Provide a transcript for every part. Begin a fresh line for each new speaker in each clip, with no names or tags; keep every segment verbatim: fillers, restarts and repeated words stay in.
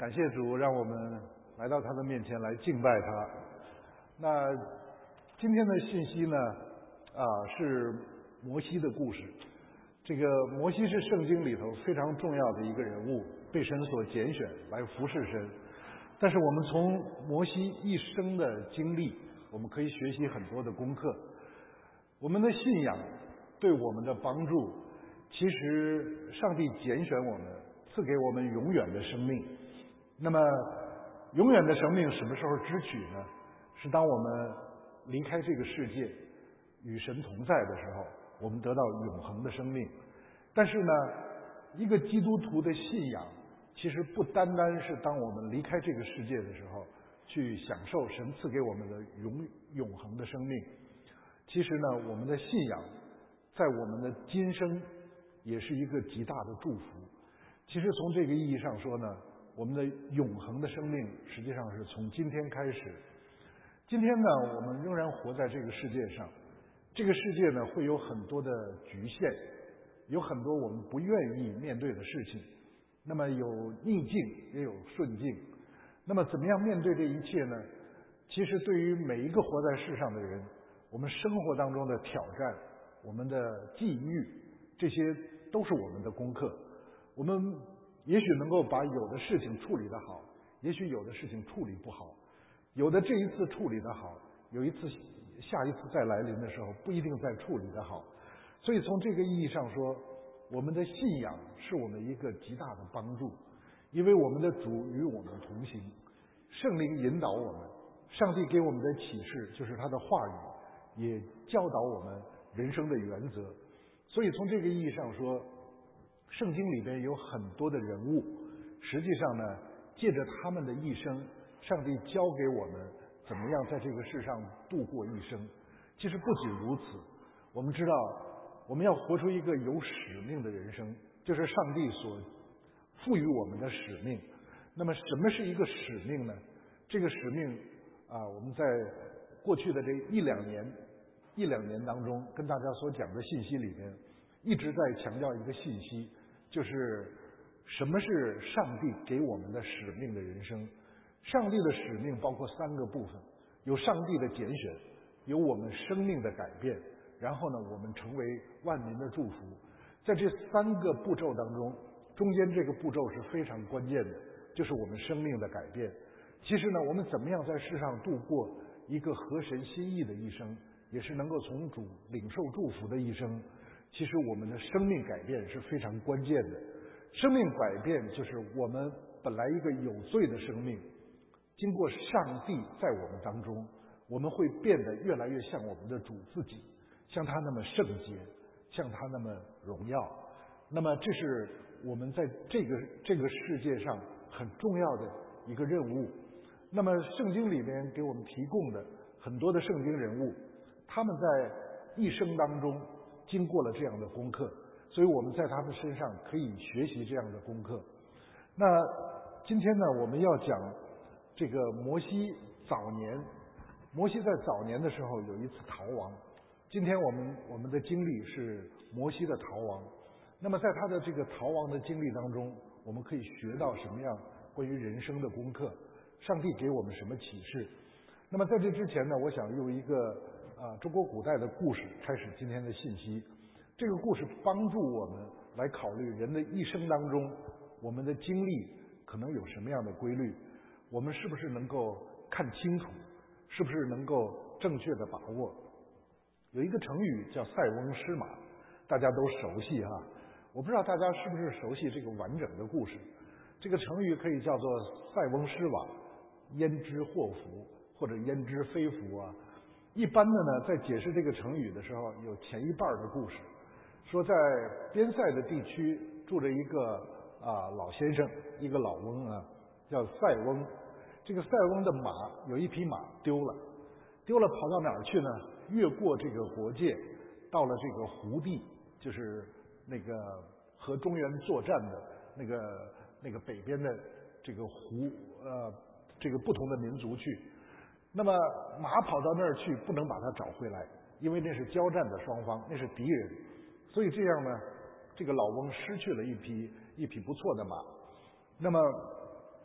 感谢主，让我们来到他的面前来敬拜他。那今天的信息呢，啊，是摩西的故事。这个摩西是圣经里头非常重要的一个人物，被神所拣选来服侍神。但是我们从摩西一生的经历，我们可以学习很多的功课。我们的信仰对我们的帮助，其实上帝拣选我们，赐给我们永远的生命。那么永远的生命什么时候支取呢？是当我们离开这个世界与神同在的时候，我们得到永恒的生命。但是呢，一个基督徒的信仰其实不单单是当我们离开这个世界的时候去享受神赐给我们的永永恒的生命。其实呢，我们的信仰在我们的今生也是一个极大的祝福。其实从这个意义上说呢，我们的永恒的生命实际上是从今天开始。今天呢，我们仍然活在这个世界上，这个世界呢会有很多的局限，有很多我们不愿意面对的事情。那么有逆境也有顺境。那么怎么样面对这一切呢？其实对于每一个活在世上的人，我们生活当中的挑战，我们的际遇，这些都是我们的功课。我们也许能够把有的事情处理得好，也许有的事情处理不好，有的这一次处理得好，有一次下一次再来临的时候不一定再处理得好。所以从这个意义上说，我们的信仰是我们一个极大的帮助，因为我们的主与我们同行，圣灵引导我们，上帝给我们的启示就是他的话语，也教导我们人生的原则。所以从这个意义上说，圣经里边有很多的人物，实际上呢，借着他们的一生，上帝教给我们怎么样在这个世上度过一生。其实不仅如此，我们知道我们要活出一个有使命的人生，就是上帝所赋予我们的使命。那么什么是一个使命呢？这个使命啊，我们在过去的这一两年一两年当中跟大家所讲的信息里面，一直在强调一个信息，就是什么是上帝给我们的使命的人生。上帝的使命包括三个部分，有上帝的拣选，有我们生命的改变，然后呢，我们成为万民的祝福。在这三个步骤当中，中间这个步骤是非常关键的，就是我们生命的改变。其实呢，我们怎么样在世上度过一个合神心意的一生，也是能够从主领受祝福的一生。其实我们的生命改变是非常关键的。生命改变就是我们本来一个有罪的生命，经过上帝在我们当中，我们会变得越来越像我们的主自己，像他那么圣洁，像他那么荣耀。那么这是我们在这个这个世界上很重要的一个任务。那么圣经里面给我们提供的很多的圣经人物，他们在一生当中经过了这样的功课，所以我们在他们身上可以学习这样的功课。那今天呢，我们要讲这个摩西早年，摩西在早年的时候有一次逃亡。今天我们我们的经历是摩西的逃亡。那么在他的这个逃亡的经历当中，我们可以学到什么样关于人生的功课？上帝给我们什么启示？那么在这之前呢，我想用一个啊中国古代的故事开始今天的信息。这个故事帮助我们来考虑人的一生当中，我们的经历可能有什么样的规律，我们是不是能够看清楚，是不是能够正确的把握。有一个成语叫塞翁失马，大家都熟悉哈。我不知道大家是不是熟悉这个完整的故事。这个成语可以叫做塞翁失马，焉知祸福，或者焉知非福啊。一般的呢，在解释这个成语的时候，有前一半的故事，说在边塞的地区住着一个啊老先生，一个老翁啊，叫塞翁。这个塞翁的马有一匹马丢了，丢了跑到哪儿去呢？越过这个国界，到了这个胡地，就是那个和中原作战的那个那个北边的这个胡呃这个不同的民族去。那么马跑到那儿去，不能把它找回来，因为那是交战的双方，那是敌人。所以这样呢，这个老翁失去了一匹一匹不错的马。那么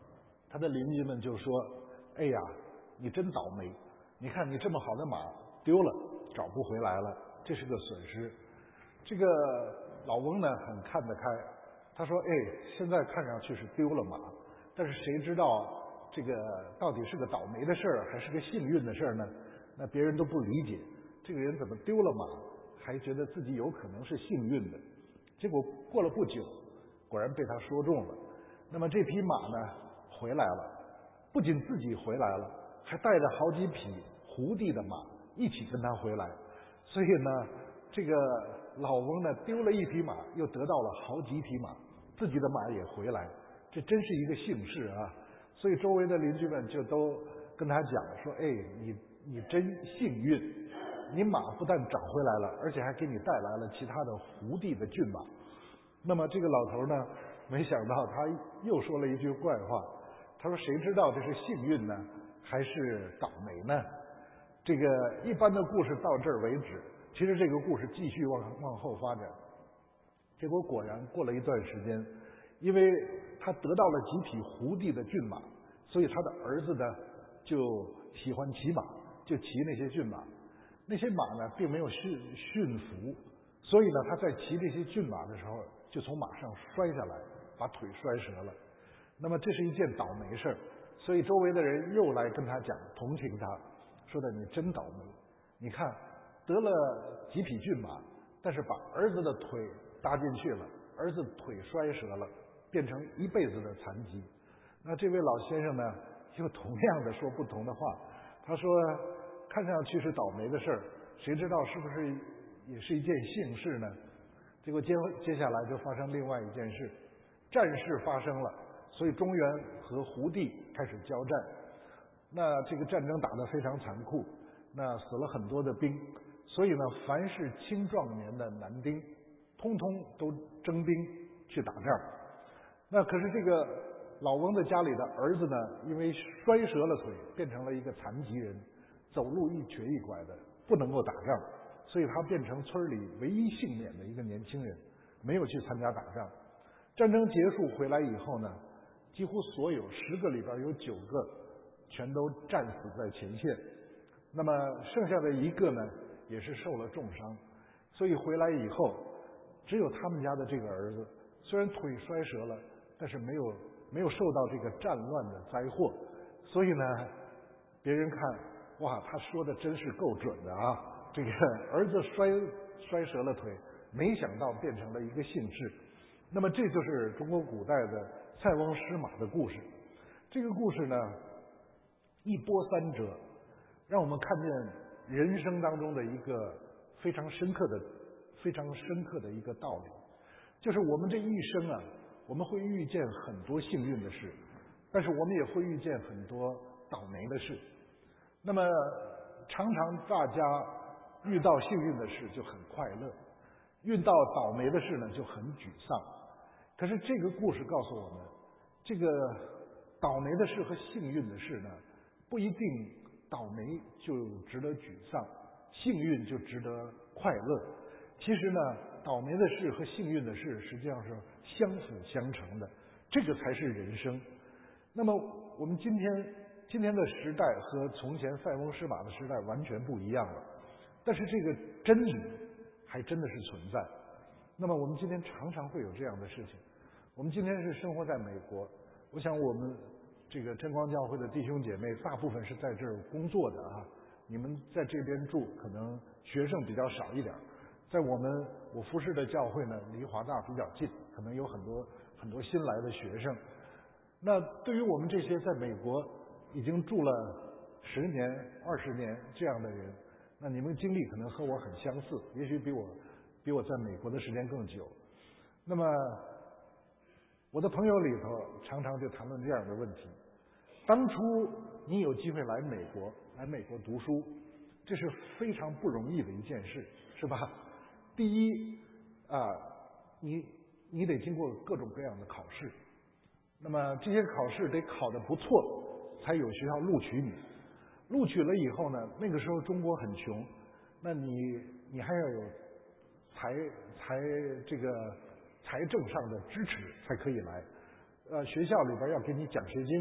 他的邻居们就说：“哎呀，你真倒霉！你看你这么好的马丢了，找不回来了，这是个损失。”这个老翁呢很看得开，他说：“哎，现在看上去是丢了马，但是谁知道这个到底是个倒霉的事儿还是个幸运的事儿呢？那别人都不理解，这个人怎么丢了马，还觉得自己有可能是幸运的。结果过了不久，果然被他说中了。那么这匹马呢回来了，不仅自己回来了，还带着好几匹胡地的马一起跟他回来。所以呢，这个老翁呢丢了一匹马，又得到了好几匹马，自己的马也回来，这真是一个幸事啊！所以周围的邻居们就都跟他讲说：“哎，你你真幸运，你马不但找回来了，而且还给你带来了其他的胡地的骏马。”那么这个老头呢，没想到他又说了一句怪话，他说：“谁知道这是幸运呢，还是倒霉呢？”这个一般的故事到这儿为止，其实这个故事继续往往后发展。结果果然过了一段时间，因为他得到了几匹胡地的骏马，所以他的儿子呢就喜欢骑马，就骑那些骏马。那些马呢并没有驯驯服，所以呢他在骑这些骏马的时候就从马上摔下来，把腿摔折了。那么这是一件倒霉事儿，所以周围的人又来跟他讲，同情他，说的你真倒霉，你看得了几匹骏马，但是把儿子的腿搭进去了，儿子腿摔折了，变成一辈子的残疾。那这位老先生呢又同样的说不同的话，他说看上去是倒霉的事儿，谁知道是不是也是一件幸事呢？结果接接下来就发生另外一件事，战事发生了，所以中原和胡地开始交战。那这个战争打得非常残酷，那死了很多的兵，所以呢，凡是青壮年的男丁，通通都征兵去打仗。那可是这个老翁的家里的儿子呢，因为摔折了腿，变成了一个残疾人，走路一瘸一拐的，不能够打仗，所以他变成村里唯一幸免的一个年轻人，没有去参加打仗。战争结束回来以后呢，几乎所有十个里边有九个全都战死在前线，那么剩下的一个呢也是受了重伤，所以回来以后只有他们家的这个儿子虽然腿摔折了，但是没有没有受到这个战乱的灾祸，所以呢别人看哇，他说的真是够准的啊，这个儿子摔摔折了腿，没想到变成了一个幸事。那么这就是中国古代的塞翁失马的故事。这个故事呢一波三折，让我们看见人生当中的一个非常深刻的非常深刻的一个道理，就是我们这一生啊，我们会遇见很多幸运的事，但是我们也会遇见很多倒霉的事。那么常常大家遇到幸运的事就很快乐，遇到倒霉的事呢就很沮丧。可是这个故事告诉我们，这个倒霉的事和幸运的事呢，不一定倒霉就值得沮丧，幸运就值得快乐。其实呢，倒霉的事和幸运的事实际上是相辅相成的，这个才是人生。那么我们今天今天的时代和从前塞翁失马的时代完全不一样了，但是这个真理还真的是存在。那么我们今天常常会有这样的事情。我们今天是生活在美国，我想我们这个真光教会的弟兄姐妹大部分是在这儿工作的啊，你们在这边住可能学生比较少一点，在我们我服侍的教会呢离华大比较近，可能有很多很多新来的学生。那对于我们这些在美国已经住了十年二十年这样的人，那你们经历可能和我很相似，也许比我比我在美国的时间更久。那么我的朋友里头常常就谈论这样的问题，当初你有机会来美国来美国读书，这是非常不容易的一件事，是吧？第一啊，你你得经过各种各样的考试，那么这些考试得考得不错才有学校录取你，录取了以后呢，那个时候中国很穷，那你你还要有财财这个财政上的支持才可以来，呃，学校里边要给你奖学金，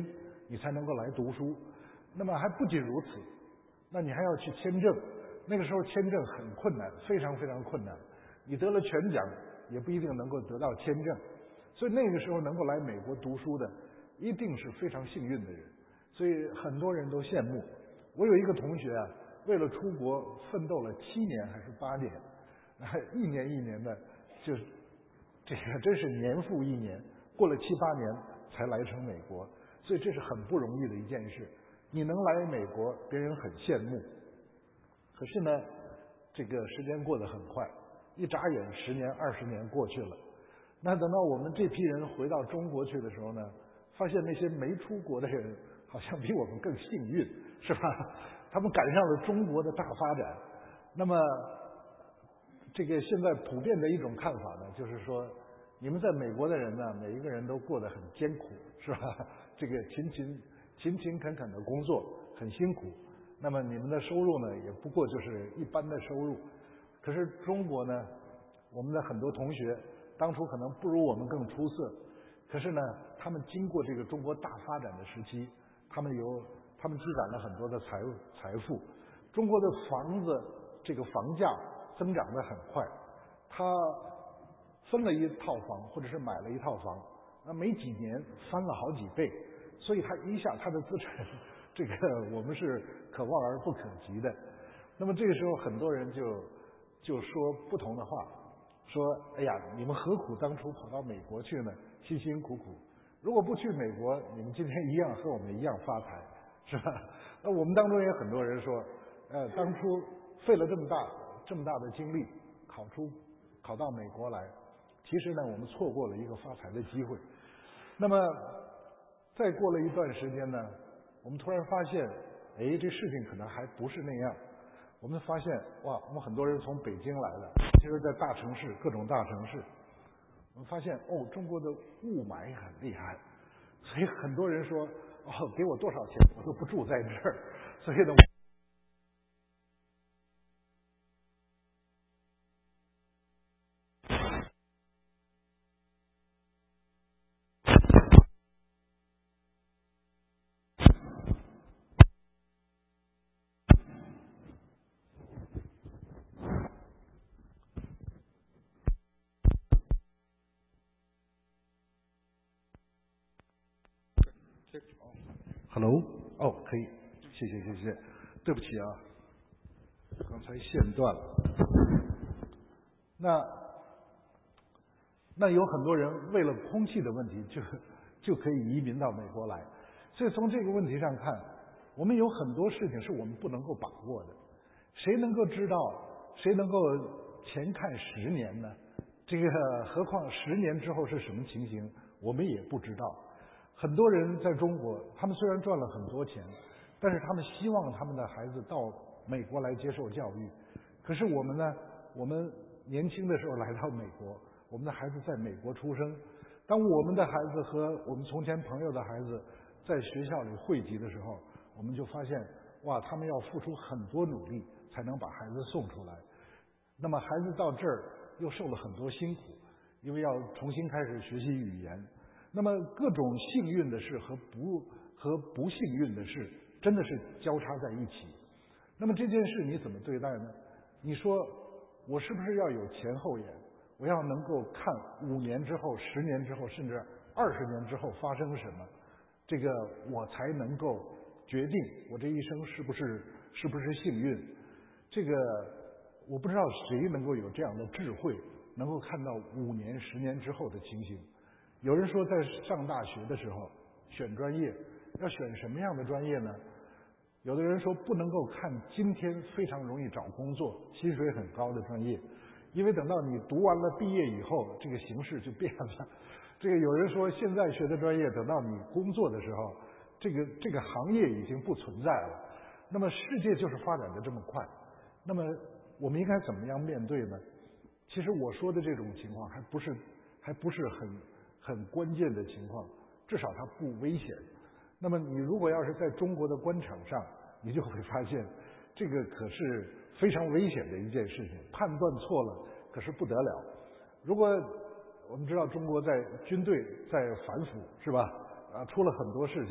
你才能够来读书。那么还不仅如此，那你还要去签证，那个时候签证很困难，非常非常困难，你得了全奖也不一定能够得到签证，所以那个时候能够来美国读书的一定是非常幸运的人，所以很多人都羡慕。我有一个同学啊，为了出国奋斗了七年还是八年，一年一年的，就这个真是年复一年，过了七八年才来成美国，所以这是很不容易的一件事。你能来美国，别人很羡慕。可是呢，这个时间过得很快，一眨眼十年二十年过去了。那等到我们这批人回到中国去的时候呢，发现那些没出国的人好像比我们更幸运，是吧？他们赶上了中国的大发展。那么这个现在普遍的一种看法呢，就是说你们在美国的人呢，每一个人都过得很艰苦，是吧？这个勤勤勤勤恳恳的工作很辛苦，那么你们的收入呢，也不过就是一般的收入。可是中国呢，我们的很多同学当初可能不如我们更出色，可是呢，他们经过这个中国大发展的时期，他们有他们积攒了很多的财财富。中国的房子这个房价增长得很快，他分了一套房或者是买了一套房，那没几年翻了好几倍，所以他一下他的资产，这个我们是可望而不可及的。那么这个时候很多人就就说不同的话，说哎呀，你们何苦当初跑到美国去呢？辛辛苦苦，如果不去美国，你们今天一样和我们一样发财，是吧？那我们当中也很多人说，呃，当初费了这么大这么大的精力考出考到美国来，其实呢，我们错过了一个发财的机会。那么再过了一段时间呢，我们突然发现，哎，这事情可能还不是那样。我们发现，哇，我们很多人从北京来了，其实在大城市，各种大城市，我们发现，哦，中国的雾霾很厉害，所以很多人说，哦，给我多少钱，我都不住在这儿。所以呢，Hello， 哦，可以，谢谢谢谢，对不起啊，刚才线断了。那那有很多人为了空气的问题就就可以移民到美国来，所以从这个问题上看，我们有很多事情是我们不能够把握的。谁能够知道？谁能够前看十年呢？这个何况十年之后是什么情形，我们也不知道。很多人在中国，他们虽然赚了很多钱，但是他们希望他们的孩子到美国来接受教育。可是我们呢？我们年轻的时候来到美国，我们的孩子在美国出生。当我们的孩子和我们从前朋友的孩子在学校里汇集的时候，我们就发现，哇，他们要付出很多努力才能把孩子送出来。那么孩子到这儿又受了很多辛苦，因为要重新开始学习语言。那么各种幸运的事和不和不幸运的事真的是交叉在一起。那么这件事你怎么对待呢？你说我是不是要有前后眼？我要能够看五年之后、十年之后，甚至二十年之后发生什么，这个我才能够决定我这一生是不是是不是幸运。这个我不知道谁能够有这样的智慧，能够看到五年、十年之后的情形。有人说，在上大学的时候选专业，要选什么样的专业呢？有的人说不能够看今天非常容易找工作、薪水很高的专业，因为等到你读完了毕业以后，这个形势就变了。这个有人说，现在学的专业，等到你工作的时候，这个这个行业已经不存在了。那么世界就是发展的这么快，那么我们应该怎么样面对呢？其实我说的这种情况还不是还不是很很关键的情况，至少它不危险。那么你如果要是在中国的官场上，你就会发现这个可是非常危险的一件事情，判断错了可是不得了。如果我们知道中国在军队在反腐是吧？啊，出了很多事情，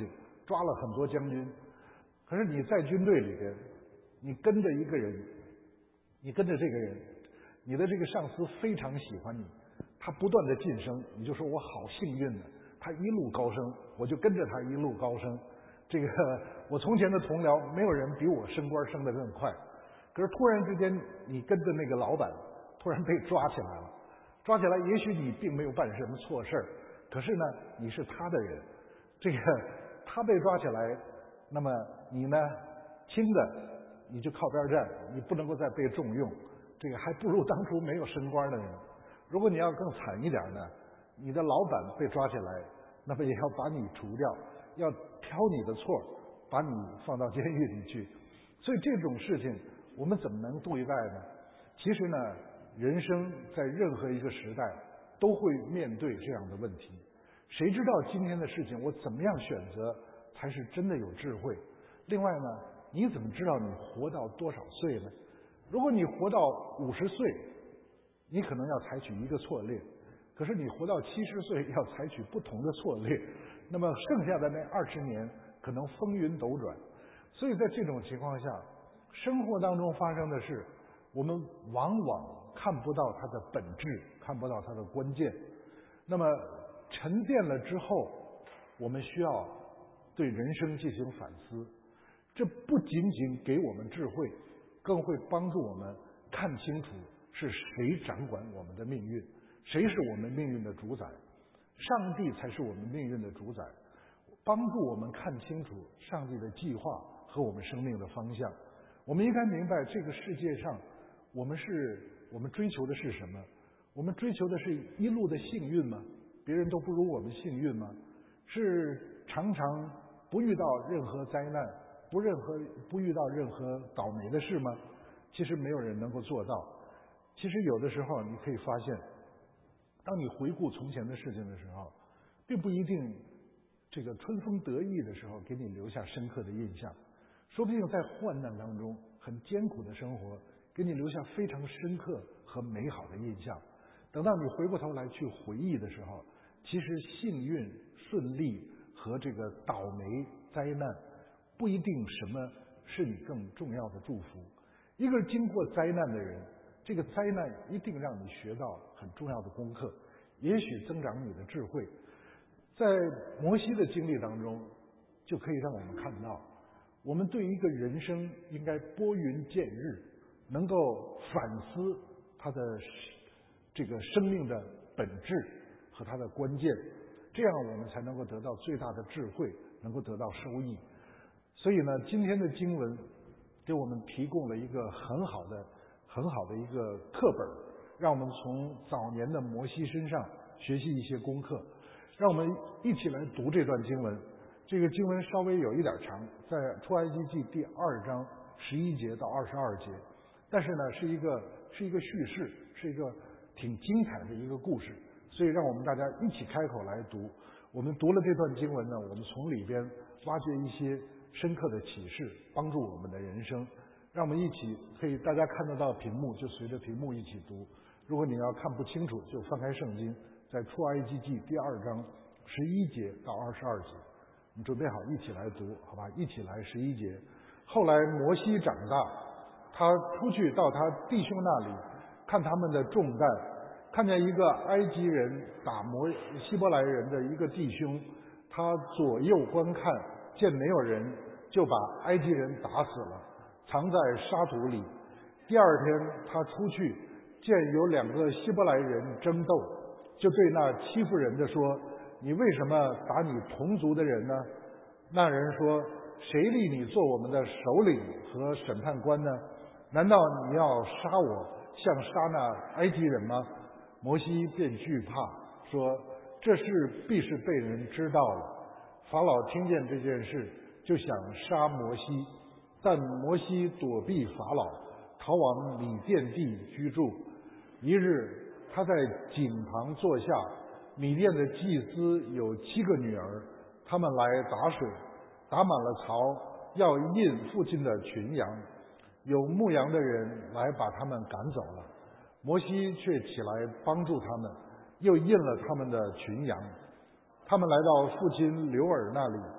抓了很多将军。可是你在军队里边，你跟着一个人，你跟着这个人，你的这个上司非常喜欢你，他不断的晋升，你就说我好幸运呢，他一路高升，我就跟着他一路高升。这个我从前的同僚没有人比我升官升得更快。可是突然之间，你跟着那个老板突然被抓起来了，抓起来，也许你并没有办什么错事儿，可是呢，你是他的人，这个他被抓起来，那么你呢，轻的你就靠边站，你不能够再被重用，这个还不如当初没有升官的人。如果你要更惨一点呢，你的老板被抓起来，那么也要把你除掉，要挑你的错，把你放到监狱里去。所以这种事情我们怎么能对待呢？其实呢，人生在任何一个时代都会面对这样的问题。谁知道今天的事情我怎么样选择才是真的有智慧？另外呢，你怎么知道你活到多少岁呢？如果你活到五十岁，你可能要采取一个策略，可是你活到七十岁要采取不同的策略，那么剩下的那二十年可能风云斗转。所以在这种情况下，生活当中发生的事，我们往往看不到它的本质，看不到它的关键。那么沉淀了之后，我们需要对人生进行反思，这不仅仅给我们智慧，更会帮助我们看清楚是谁掌管我们的命运，谁是我们命运的主宰。上帝才是我们命运的主宰，帮助我们看清楚上帝的计划和我们生命的方向。我们应该明白，这个世界上我们是我们追求的是什么？我们追求的是一路的幸运吗？别人都不如我们幸运吗？是常常不遇到任何灾难，不任何不遇到任何倒霉的事吗？其实没有人能够做到。其实有的时候你可以发现，当你回顾从前的事情的时候，并不一定这个春风得意的时候给你留下深刻的印象，说不定在患难当中很艰苦的生活给你留下非常深刻和美好的印象。等到你回过头来去回忆的时候，其实幸运顺利和这个倒霉灾难不一定什么是你更重要的祝福。一个经过灾难的人，这个灾难一定让你学到很重要的功课，也许增长你的智慧。在摩西的经历当中，就可以让我们看到，我们对一个人生应该拨云见日，能够反思他的这个生命的本质和它的关键，这样我们才能够得到最大的智慧，能够得到收益。所以呢，今天的经文给我们提供了一个很好的很好的一个课本，让我们从早年的摩西身上学习一些功课。让我们一起来读这段经文。这个经文稍微有一点长，在出埃及记第二章十一节到二十二节，但是呢是一个是一个叙事，是一个挺精彩的一个故事，所以让我们大家一起开口来读。我们读了这段经文呢，我们从里边挖掘一些深刻的启示，帮助我们的人生。让我们一起可以大家看得到屏幕，就随着屏幕一起读。如果你要看不清楚，就翻开圣经，在出埃及记第二章十一节到二十二节。你准备好一起来读，好吧？一起来十一节。后来摩西长大，他出去到他弟兄那里，看他们的重担，看见一个埃及人打摩希伯来人的一个弟兄，他左右观看，见没有人，就把埃及人打死了，藏在沙土里。第二天他出去，见有两个希伯来人争斗，就对那欺负人的说，你为什么打你同族的人呢？那人说，谁立你做我们的首领和审判官呢？难道你要杀我，像杀那埃及人吗？摩西便惧怕，说这事必是被人知道了。法老听见这件事，就想杀摩西，但摩西躲避法老，逃往米甸地居住。一日，他在井旁坐下，米甸的祭司有七个女儿，他们来打水，打满了槽，要印父亲的群羊。有牧羊的人来把他们赶走了，摩西却起来帮助他们，又印了他们的群羊。他们来到父亲流珥那里，他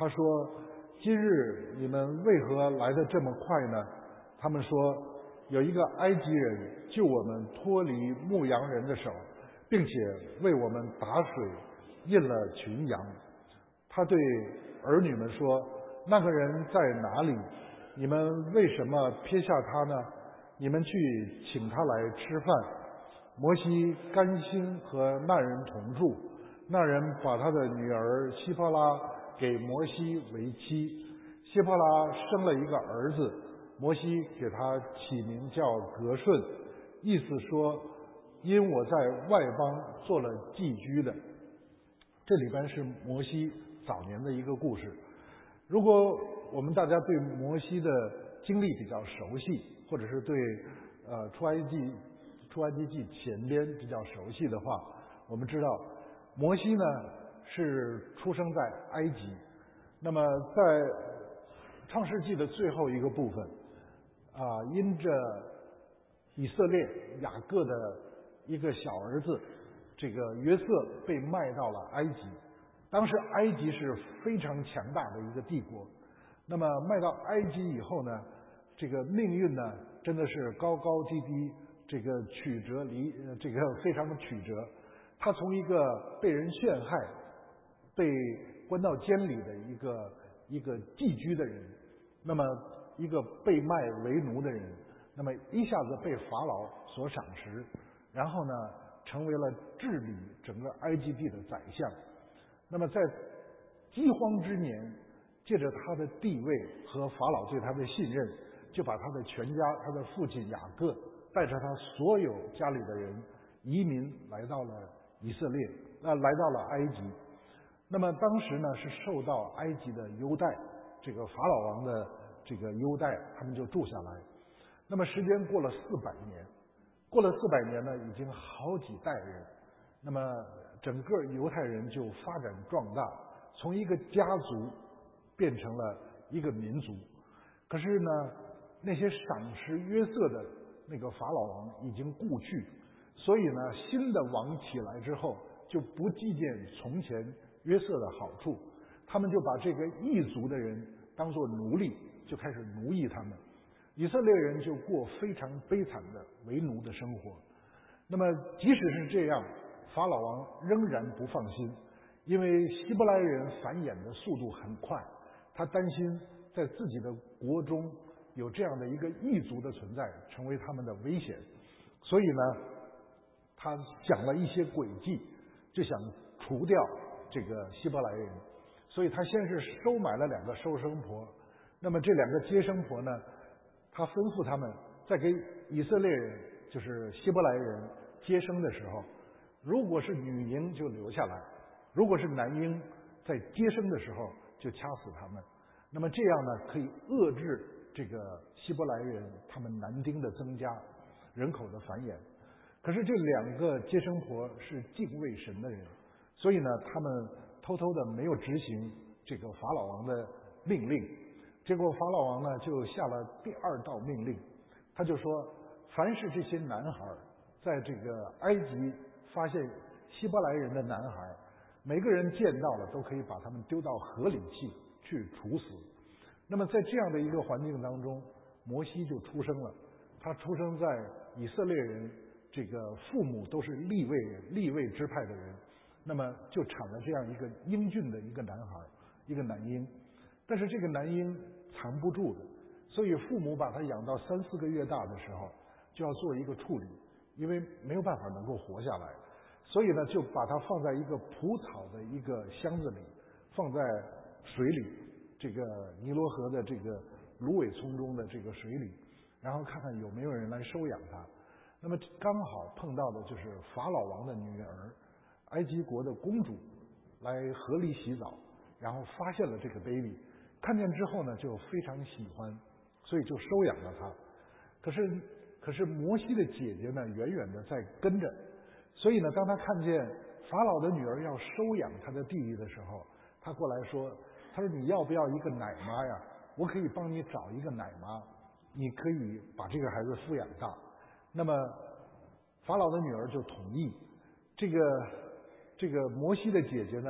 他说：“今日你们为何来得这么快呢？”他们说：“有一个埃及人救我们脱离牧羊人的手，并且为我们打水印了群羊。”他对儿女们说：“那个人在哪里？你们为什么撇下他呢？你们去请他来吃饭。”摩西甘心和那人同住，那人把他的女儿希波拉给摩西为妻。希波拉生了一个儿子，摩西给他起名叫革顺，意思说因我在外邦做了寄居的。这里边是摩西早年的一个故事。如果我们大家对摩西的经历比较熟悉，或者是对呃出埃及出埃及记前边比较熟悉的话，我们知道摩西呢是出生在埃及。那么在创世纪的最后一个部分啊，因着以色列雅各的一个小儿子这个约瑟被卖到了埃及。当时埃及是非常强大的一个帝国，那么卖到埃及以后呢，这个命运呢真的是高高低低，这个曲折离这个非常的曲折。他从一个被人陷害、被关到监里的一个一个寄居的人，那么一个被卖为奴的人，那么一下子被法老所赏识，然后呢成为了治理整个埃及地的宰相。那么在饥荒之年，借着他的地位和法老对他的信任，就把他的全家，他的父亲雅各带着他所有家里的人移民来到了以色列，呃，来到了埃及。那么当时呢是受到埃及的优待，这个法老王的这个优待，他们就住下来。那么时间过了四百年，过了四百年呢，已经好几代人，那么整个犹太人就发展壮大，从一个家族变成了一个民族。可是呢，那些赏识约瑟的那个法老王已经故去，所以呢，新的王起来之后，就不计较从前约瑟的好处，他们就把这个异族的人当作奴隶，就开始奴役他们。以色列人就过非常悲惨的为奴的生活。那么即使是这样，法老王仍然不放心，因为希伯来人繁衍的速度很快，他担心在自己的国中有这样的一个异族的存在，成为他们的危险。所以呢，他想了一些诡计，就想除掉这个希伯来人。所以他先是收买了两个收生婆，那么这两个接生婆呢，他吩咐他们在给以色列人，就是希伯来人接生的时候，如果是女婴就留下来，如果是男婴在接生的时候就掐死他们。那么这样呢，可以遏制这个希伯来人他们男丁的增加，人口的繁衍。可是这两个接生婆是敬畏神的人，所以呢，他们偷偷的没有执行这个法老王的命令。结果法老王呢就下了第二道命令，他就说，凡是这些男孩在这个埃及发现希伯来人的男孩，每个人见到了都可以把他们丢到河里去去处死。那么在这样的一个环境当中，摩西就出生了。他出生在以色列人这个父母都是利未人，利未支派的人，那么就产了这样一个英俊的一个男孩，一个男婴。但是这个男婴藏不住的，所以父母把他养到三四个月大的时候，就要做一个处理，因为没有办法能够活下来，所以呢，就把他放在一个蒲草的一个箱子里，放在水里，这个尼罗河的这个芦苇丛中的这个水里，然后看看有没有人来收养他。那么刚好碰到的就是法老王的女儿，埃及国的公主来河里洗澡，然后发现了这个 baby， 看见之后呢就非常喜欢，所以就收养了他。可是可是摩西的姐姐呢远远的在跟着，所以呢当他看见法老的女儿要收养他的弟弟的时候，他过来说，他说你要不要一个奶妈呀？我可以帮你找一个奶妈，你可以把这个孩子抚养大。那么法老的女儿就同意。这个这个摩西的姐姐呢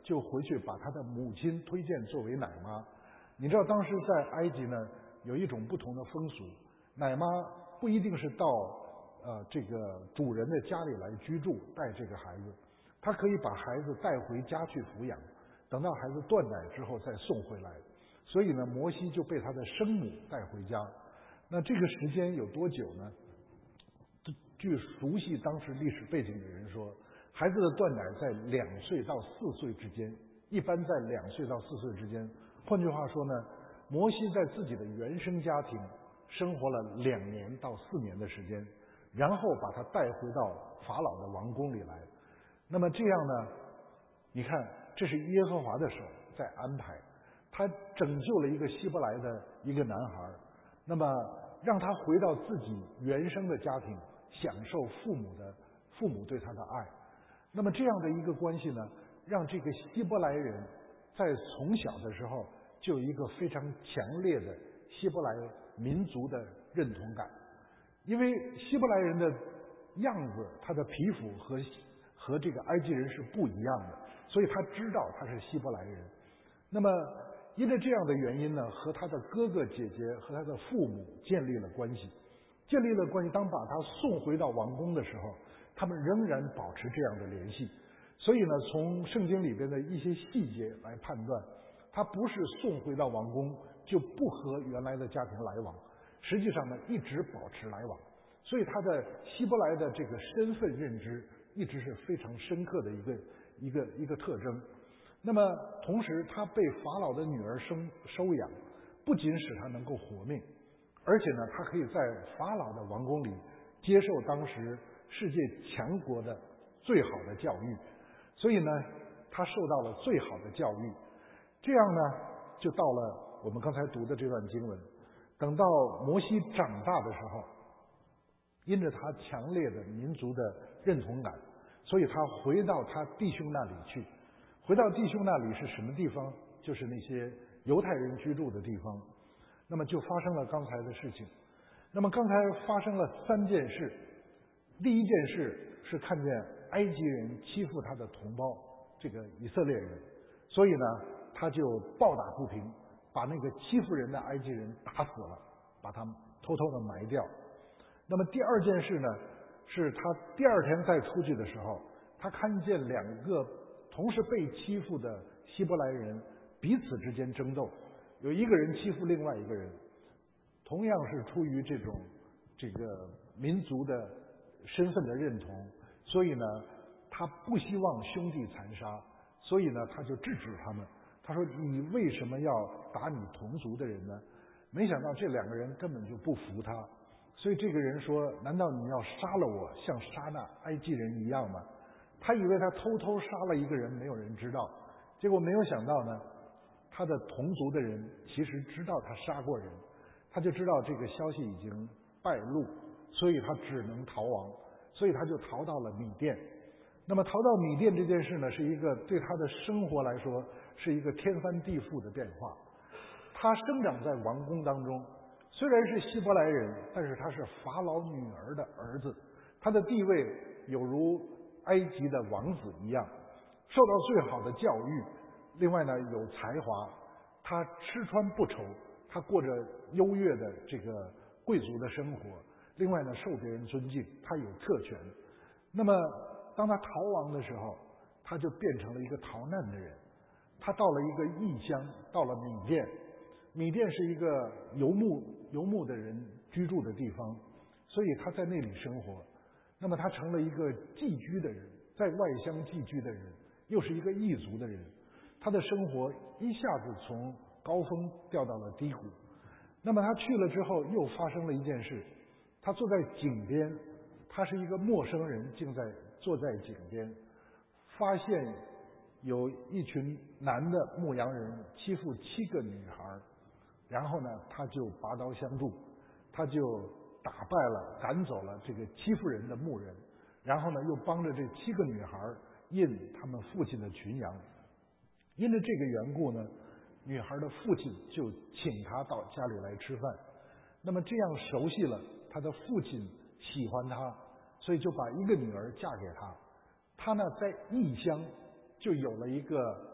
就回去把他的母亲推荐作为奶妈。你知道当时在埃及呢有一种不同的风俗，奶妈不一定是到呃这个主人的家里来居住带这个孩子，她可以把孩子带回家去抚养，等到孩子断奶之后再送回来。所以呢，摩西就被他的生母带回家。那这个时间有多久呢？据熟悉当时历史背景的人说，孩子的断奶在两岁到四岁之间，一般在两岁到四岁之间。换句话说呢，摩西在自己的原生家庭生活了两年到四年的时间，然后把他带回到法老的王宫里来。那么这样呢，你看，这是耶和华的手在安排，他拯救了一个希伯来的一个男孩，那么让他回到自己原生的家庭，享受父母的父母对他的爱。那么这样的一个关系呢，让这个希伯来人在从小的时候就有一个非常强烈的希伯来民族的认同感。因为希伯来人的样子，他的皮肤和和这个埃及人是不一样的，所以他知道他是希伯来人。那么因为这样的原因呢，和他的哥哥姐姐和他的父母建立了关系。建立了关系，当把他送回到王宫的时候，他们仍然保持这样的联系。所以呢，从圣经里边的一些细节来判断，他不是送回到王宫就不和原来的家庭来往，实际上呢一直保持来往。所以他的希伯来的这个身份认知一直是非常深刻的一个一个一个特征。那么同时他被法老的女儿生收养，不仅使他能够活命，而且呢他可以在法老的王宫里接受当时世界强国的最好的教育，所以呢他受到了最好的教育。这样呢就到了我们刚才读的这段经文，等到摩西长大的时候，因着他强烈的民族的认同感，所以他回到他弟兄那里去。回到弟兄那里是什么地方？就是那些犹太人居住的地方。那么就发生了刚才的事情。那么刚才发生了三件事。第一件事是看见埃及人欺负他的同胞这个以色列人，所以呢他就暴打不平，把那个欺负人的埃及人打死了，把他偷偷的埋掉。那么第二件事呢，是他第二天再出去的时候，他看见两个同时被欺负的希伯来人彼此之间争斗，有一个人欺负另外一个人，同样是出于这种这个民族的身份的认同，所以呢他不希望兄弟残杀，所以呢他就制止他们。他说你为什么要打你同族的人呢？没想到这两个人根本就不服他，所以这个人说，难道你要杀了我像杀那埃及人一样吗？他以为他偷偷杀了一个人没有人知道，结果没有想到呢，他的同族的人其实知道他杀过人，他就知道这个消息已经败露，所以他只能逃亡，所以他就逃到了米甸。那么逃到米甸这件事呢，是一个对他的生活来说是一个天翻地覆的变化。他生长在王宫当中，虽然是希伯来人，但是他是法老女儿的儿子，他的地位有如埃及的王子一样，受到最好的教育，另外呢有才华，他吃穿不愁，他过着优越的这个贵族的生活，另外呢受别人尊敬，他有特权。那么当他逃亡的时候，他就变成了一个逃难的人，他到了一个异乡，到了米甸。米甸是一个游牧游牧的人居住的地方，所以他在那里生活。那么他成了一个寄居的人，在外乡寄居的人，又是一个异族的人，他的生活一下子从高峰掉到了低谷。那么他去了之后，又发生了一件事，他坐在井边，他是一个陌生人，竟在坐在井边，发现有一群男的牧羊人欺负七个女孩，然后呢他就拔刀相助，他就打败了赶走了这个欺负人的牧人，然后呢又帮着这七个女孩印他们父亲的群羊。因为这个缘故呢，女孩的父亲就请他到家里来吃饭。那么这样熟悉了，他的父亲喜欢他，所以就把一个女儿嫁给他。他呢在异乡就有了一个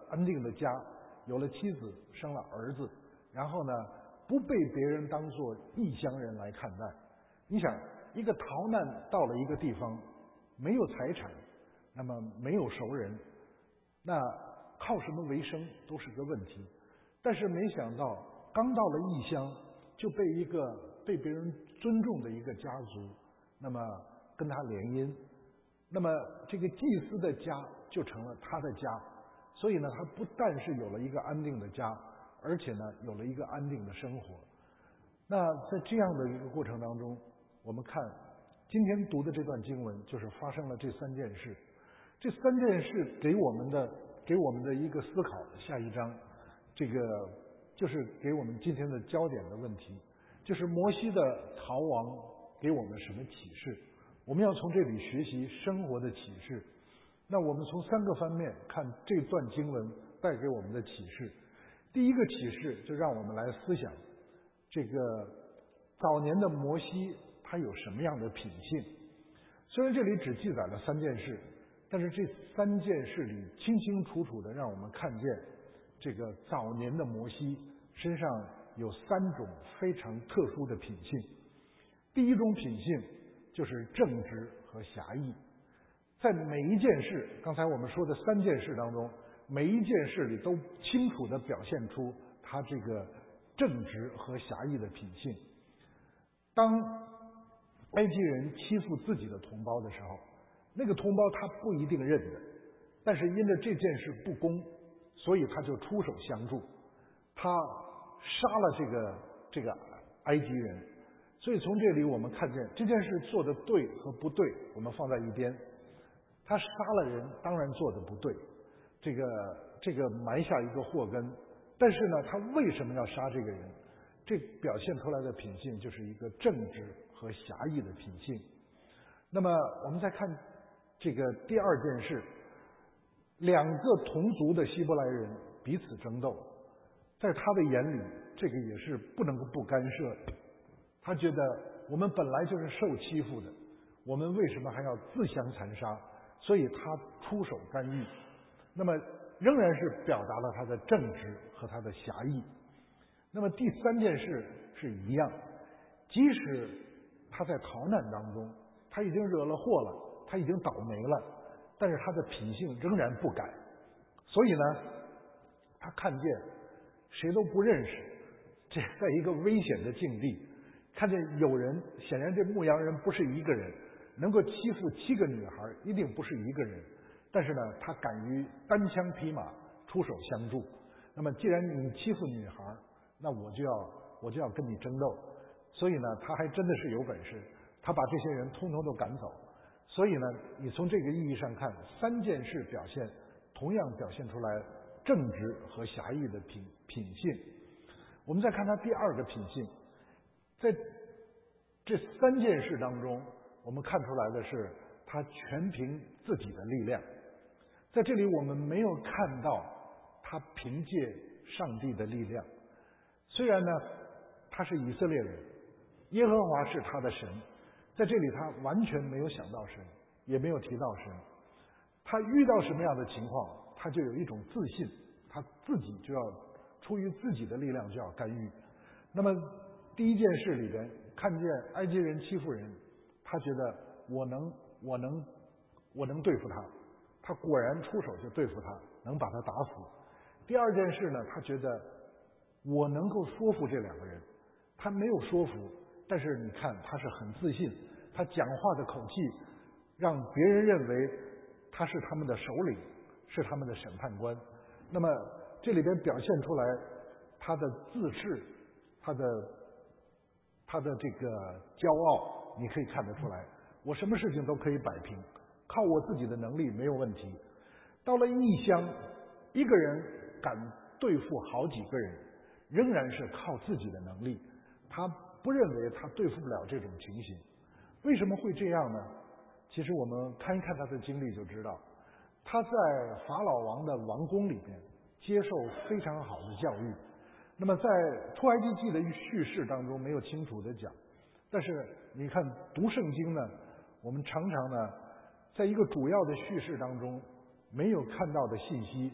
安定的家，有了妻子，生了儿子，然后呢，不被别人当作异乡人来看待。你想，一个逃难到了一个地方，没有财产，那么没有熟人，那靠什么为生都是个问题。但是没想到，刚到了异乡，就被一个被别人尊重的一个家族，那么跟他联姻，那么这个祭司的家就成了他的家。所以呢，他不但是有了一个安定的家，而且呢，有了一个安定的生活。那在这样的一个过程当中，我们看今天读的这段经文，就是发生了这三件事。这三件事给我们的给我们的一个思考。下一章，这个就是给我们今天的焦点的问题，就是摩西的逃亡给我们什么启示？我们要从这里学习生活的启示。那我们从三个方面看这段经文带给我们的启示。第一个启示就让我们来思想，这个早年的摩西他有什么样的品性？虽然这里只记载了三件事，但是这三件事里清清楚楚的让我们看见，这个早年的摩西身上有三种非常特殊的品性。第一种品性就是正直和侠义。在每一件事，刚才我们说的三件事当中，每一件事里都清楚地表现出他这个正直和侠义的品性。当埃及人欺负自己的同胞的时候，那个同胞他不一定认得，但是因着这件事不公，所以他就出手相助，他杀了这个这个埃及人。所以从这里我们看见这件事做的对和不对，我们放在一边。他杀了人，当然做的不对，这个这个埋下一个祸根。但是呢，他为什么要杀这个人？这表现出来的品性就是一个正直和侠义的品性。那么我们再看这个第二件事，两个同族的希伯来人彼此争斗，在他的眼里，这个也是不能够不干涉的。他觉得我们本来就是受欺负的，我们为什么还要自相残杀？所以他出手干预，那么仍然是表达了他的正直和他的侠义。那么第三件事是一样，即使他在逃难当中，他已经惹了祸了，他已经倒霉了，但是他的品性仍然不改。所以呢，他看见谁都不认识，这在一个危险的境地，看见有人，显然这牧羊人不是一个人，能够欺负七个女孩一定不是一个人，但是呢，他敢于单枪匹马出手相助。那么既然你欺负女孩，那我就要我就要跟你争斗。所以呢，他还真的是有本事，他把这些人通通都赶走。所以呢，你从这个意义上看，三件事表现同样表现出来正直和侠义的品品性。我们再看他第二个品性，在这三件事当中，我们看出来的是他全凭自己的力量。在这里我们没有看到他凭借上帝的力量。虽然呢，他是以色列人，耶和华是他的神，在这里他完全没有想到神，也没有提到神。他遇到什么样的情况，他就有一种自信，他自己就要出于自己的力量就要干预。那么第一件事里边，看见埃及人欺负人，他觉得我能我能我能对付他，他果然出手就对付他，能把他打死。第二件事呢，他觉得我能够说服这两个人，他没有说服，但是你看他是很自信，他讲话的口气让别人认为他是他们的首领，是他们的审判官。那么这里边表现出来他的自恃，他的他的这个骄傲，你可以看得出来，我什么事情都可以摆平，靠我自己的能力没有问题。到了异乡，一个人敢对付好几个人，仍然是靠自己的能力，他不认为他对付不了这种情形。为什么会这样呢？其实我们看一看他的经历就知道，他在法老王的王宫里边接受非常好的教育。那么在出埃及记的叙事当中没有清楚的讲，但是你看读圣经呢，我们常常呢在一个主要的叙事当中没有看到的信息，可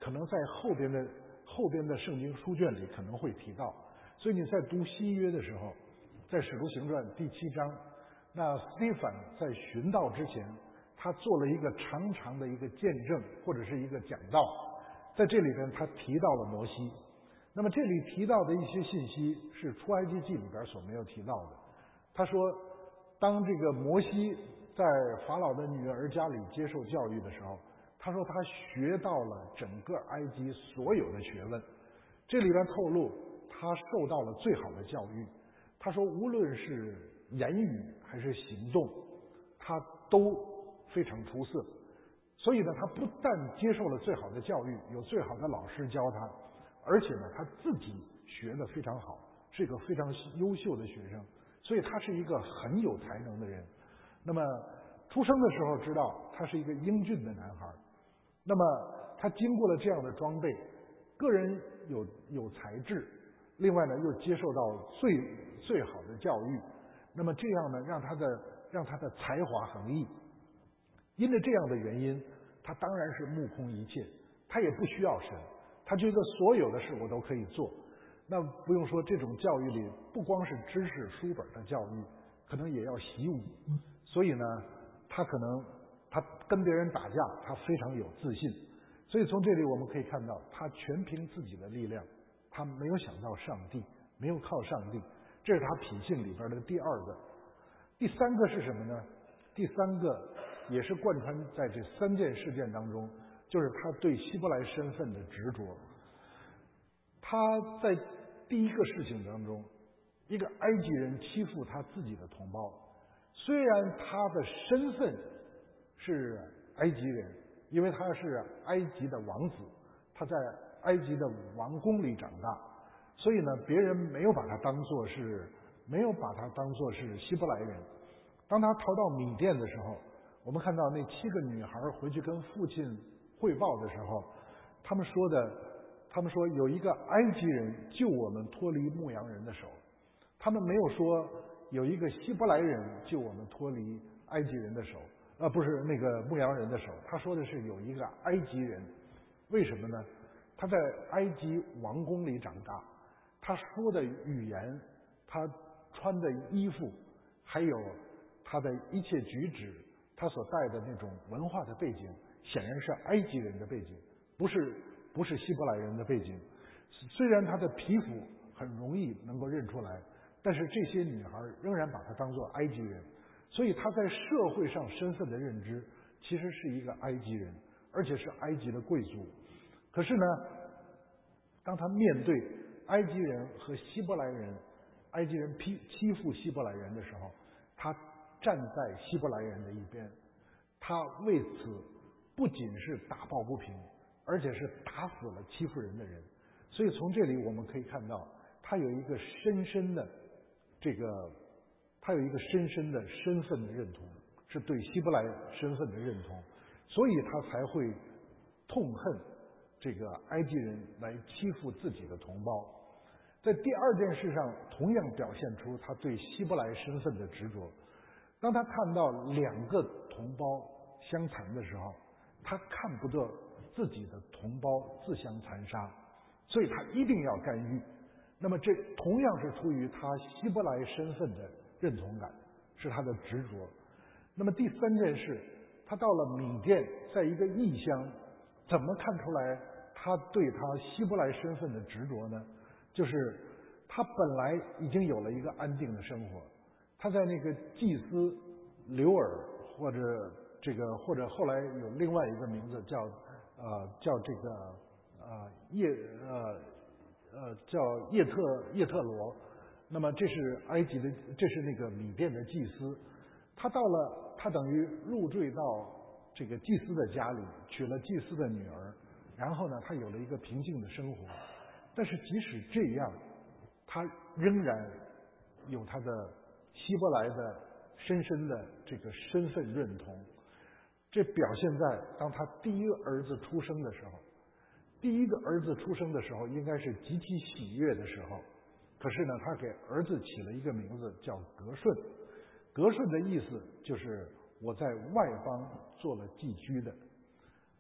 可能在后边的后边的圣经书卷里可能会提到。所以你在读新约的时候，在使徒行传第七章，那斯蒂凡在寻道之前，他做了一个长长的一个见证或者是一个讲道，在这里边他提到了摩西。那么这里提到的一些信息是出埃及记里边所没有提到的。他说，当这个摩西在法老的女儿家里接受教育的时候，他说他学到了整个埃及所有的学问。这里边透露他受到了最好的教育。他说无论是言语还是行动，他都非常出色。所以呢，他不但接受了最好的教育，有最好的老师教他，而且呢，他自己学得非常好，是一个非常优秀的学生。所以他是一个很有才能的人。那么出生的时候知道他是一个英俊的男孩。那么他经过了这样的装备，个人有有才智，另外呢又接受到最最好的教育，那么这样呢让他的让他的才华横溢。因为这样的原因，他当然是目空一切，他也不需要神，他觉得所有的事我都可以做。那不用说，这种教育里不光是知识书本的教育，可能也要习武。所以呢，他可能他跟别人打架，他非常有自信。所以从这里我们可以看到，他全凭自己的力量，他没有想到上帝，没有靠上帝，这是他品性里边的第二个。第三个是什么呢？第三个也是贯穿在这三件事件当中，就是他对希伯来身份的执着。他在第一个事情当中，一个埃及人欺负他自己的同胞，虽然他的身份是埃及人，因为他是埃及的王子，他在埃及的王宫里长大，所以呢，别人没有把他当作是没有把他当作是希伯来人。当他逃到米甸的时候，我们看到那七个女孩回去跟父亲汇报的时候，他们说的，他们说有一个埃及人救我们脱离牧羊人的手，他们没有说有一个希伯来人救我们脱离埃及人的手，呃，不是那个牧羊人的手，他说的是有一个埃及人。为什么呢？他在埃及王宫里长大，他说的语言，他穿的衣服，还有他的一切举止，他所带的那种文化的背景，显然是埃及人的背景，不是不是希伯来人的背景。虽然他的皮肤很容易能够认出来，但是这些女孩仍然把他当作埃及人，所以他在社会上身份的认知其实是一个埃及人，而且是埃及的贵族。可是呢，当他面对埃及人和希伯来人，埃及人欺欺负希伯来人的时候，他站在希伯来人的一边，他为此不仅是打抱不平，而且是打死了欺负人的人。所以从这里我们可以看到，他有一个深深的这个，他有一个深深的身份的认同，是对希伯来身份的认同，所以他才会痛恨这个埃及人来欺负自己的同胞。在第二件事上，同样表现出他对希伯来身份的执着。当他看到两个同胞相残的时候，他看不得自己的同胞自相残杀，所以他一定要干预。那么这同样是出于他希伯来身份的认同感，是他的执着。那么第三件事，他到了米甸，在一个异乡，怎么看出来他对他希伯来身份的执着呢？就是他本来已经有了一个安定的生活，他在那个祭司刘尔，或者这个或者后来有另外一个名字叫呃叫这个呃叶呃呃叫叶特叶特罗。那么这是埃及的，这是那个米甸的祭司。他到了，他等于入赘到这个祭司的家里，娶了祭司的女儿，然后呢，他有了一个平静的生活。但是即使这样，他仍然有他的希伯来的深深的这个身份认同。这表现在当他第一个儿子出生的时候，第一个儿子出生的时候应该是极其喜悦的时候，可是呢，他给儿子起了一个名字叫格顺。格顺的意思就是我在外邦做了寄居的。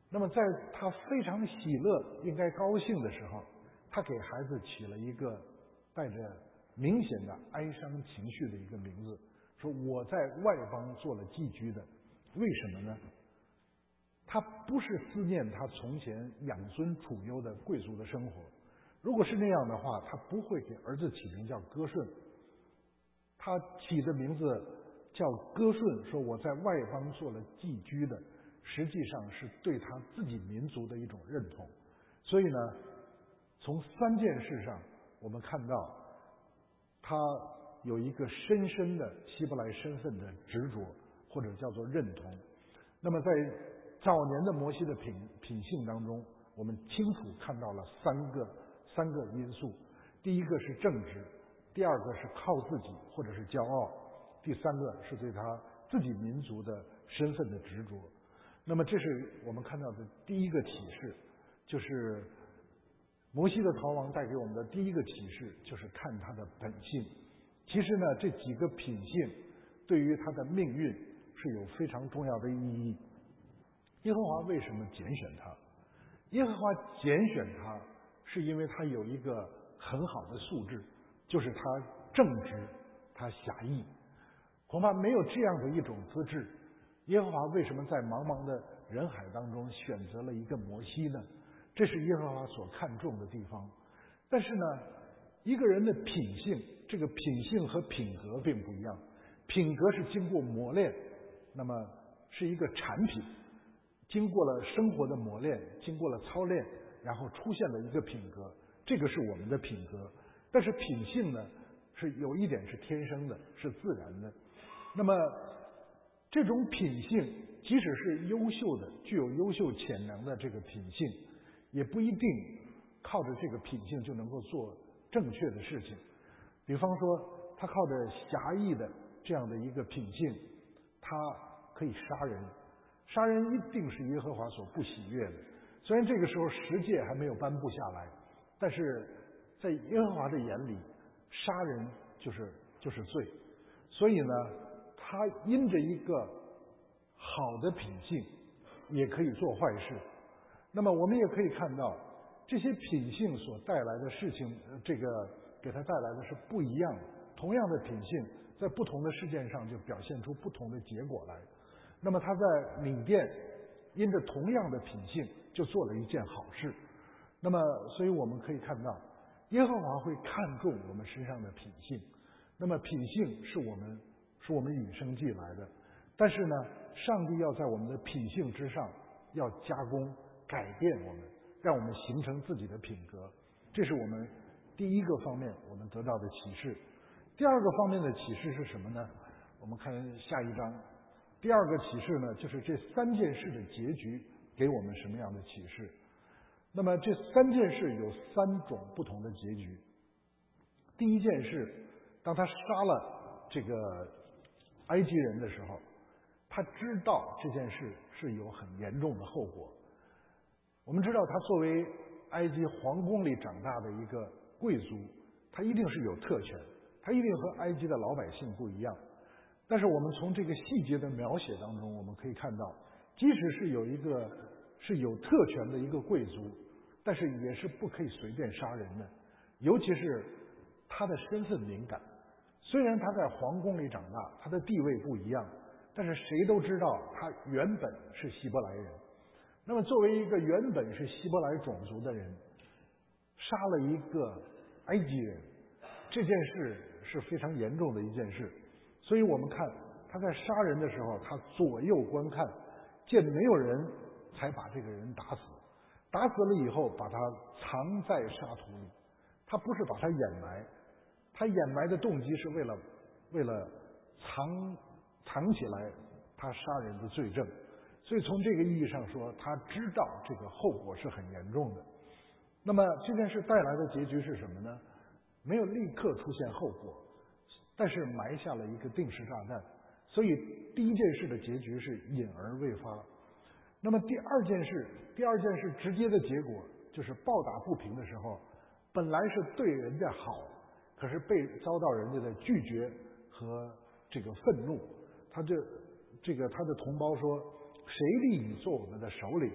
那么在他非常喜乐、应该高兴的时候，他给孩子起了一个带着明显的哀伤情绪的一个名字，说我在外邦做了寄居的。为什么呢？他不是思念他从前养尊处优的贵族的生活，如果是那样的话，他不会给儿子起名叫歌顺。他起的名字叫歌顺，说我在外邦做了寄居的，实际上是对他自己民族的一种认同。所以呢，从三件事上我们看到他有一个深深的希伯来身份的执着，或者叫做认同。那么在早年的摩西的品品性当中，我们清楚看到了三个三个因素。第一个是正直，第二个是靠自己或者是骄傲，第三个是对他自己民族的身份的执着。那么这是我们看到的第一个启示，就是摩西的逃亡带给我们的第一个启示，就是看他的本性。其实呢，这几个品性对于他的命运是有非常重要的意义。耶和华为什么拣选他？耶和华拣选他是因为他有一个很好的素质，就是他正直，他侠义。恐怕没有这样的一种资质，耶和华为什么在茫茫的人海当中选择了一个摩西呢？这是耶和华所看重的地方。但是呢，一个人的品性，这个品性和品格并不一样。品格是经过磨练，那么是一个产品，经过了生活的磨练，经过了操练，然后出现了一个品格，这个是我们的品格。但是品性呢，是有一点是天生的，是自然的。那么这种品性，即使是优秀的、具有优秀潜能的这个品性，也不一定靠着这个品性就能够做正确的事情。比方说，他靠着侠义的这样的一个品性，他可以杀人。杀人一定是耶和华所不喜悦的。虽然这个时候十诫还没有颁布下来，但是在耶和华的眼里，杀人就是就是罪。所以呢，他因着一个好的品性，也可以做坏事。那么我们也可以看到，这些品性所带来的事情，这个给他带来的是不一样的。同样的品性，在不同的事件上就表现出不同的结果来。那么他在米甸因着同样的品性就做了一件好事。那么所以我们可以看到，耶和华会看重我们身上的品性。那么品性是我们是我们与生俱来的，但是呢，上帝要在我们的品性之上要加工改变我们，让我们形成自己的品格。这是我们第一个方面我们得到的启示。第二个方面的启示是什么呢？我们看下一章。第二个启示呢，就是这三件事的结局给我们什么样的启示。那么这三件事有三种不同的结局。第一件事，当他杀了这个埃及人的时候，他知道这件事是有很严重的后果。我们知道他作为埃及皇宫里长大的一个贵族，他一定是有特权，他一定和埃及的老百姓不一样。但是我们从这个细节的描写当中，我们可以看到，即使是有一个是有特权的一个贵族，但是也是不可以随便杀人的。尤其是他的身份敏感，虽然他在皇宫里长大，他的地位不一样，但是谁都知道他原本是希伯来人。那么作为一个原本是希伯来种族的人，杀了一个埃及人，这件事是非常严重的一件事。所以我们看他在杀人的时候，他左右观看，见没有人才把这个人打死。打死了以后，把他藏在沙土里。他不是把他掩埋，他掩埋的动机是为了为了藏藏起来他杀人的罪证。所以从这个意义上说，他知道这个后果是很严重的。那么这件事带来的结局是什么呢？没有立刻出现后果，但是埋下了一个定时炸弹。所以第一件事的结局是隐而未发。那么第二件事，第二件事直接的结果就是暴打不平的时候，本来是对人家好，可是被遭到人家的拒绝和这个愤怒。他就这个他的同胞说，谁立你做我们的首领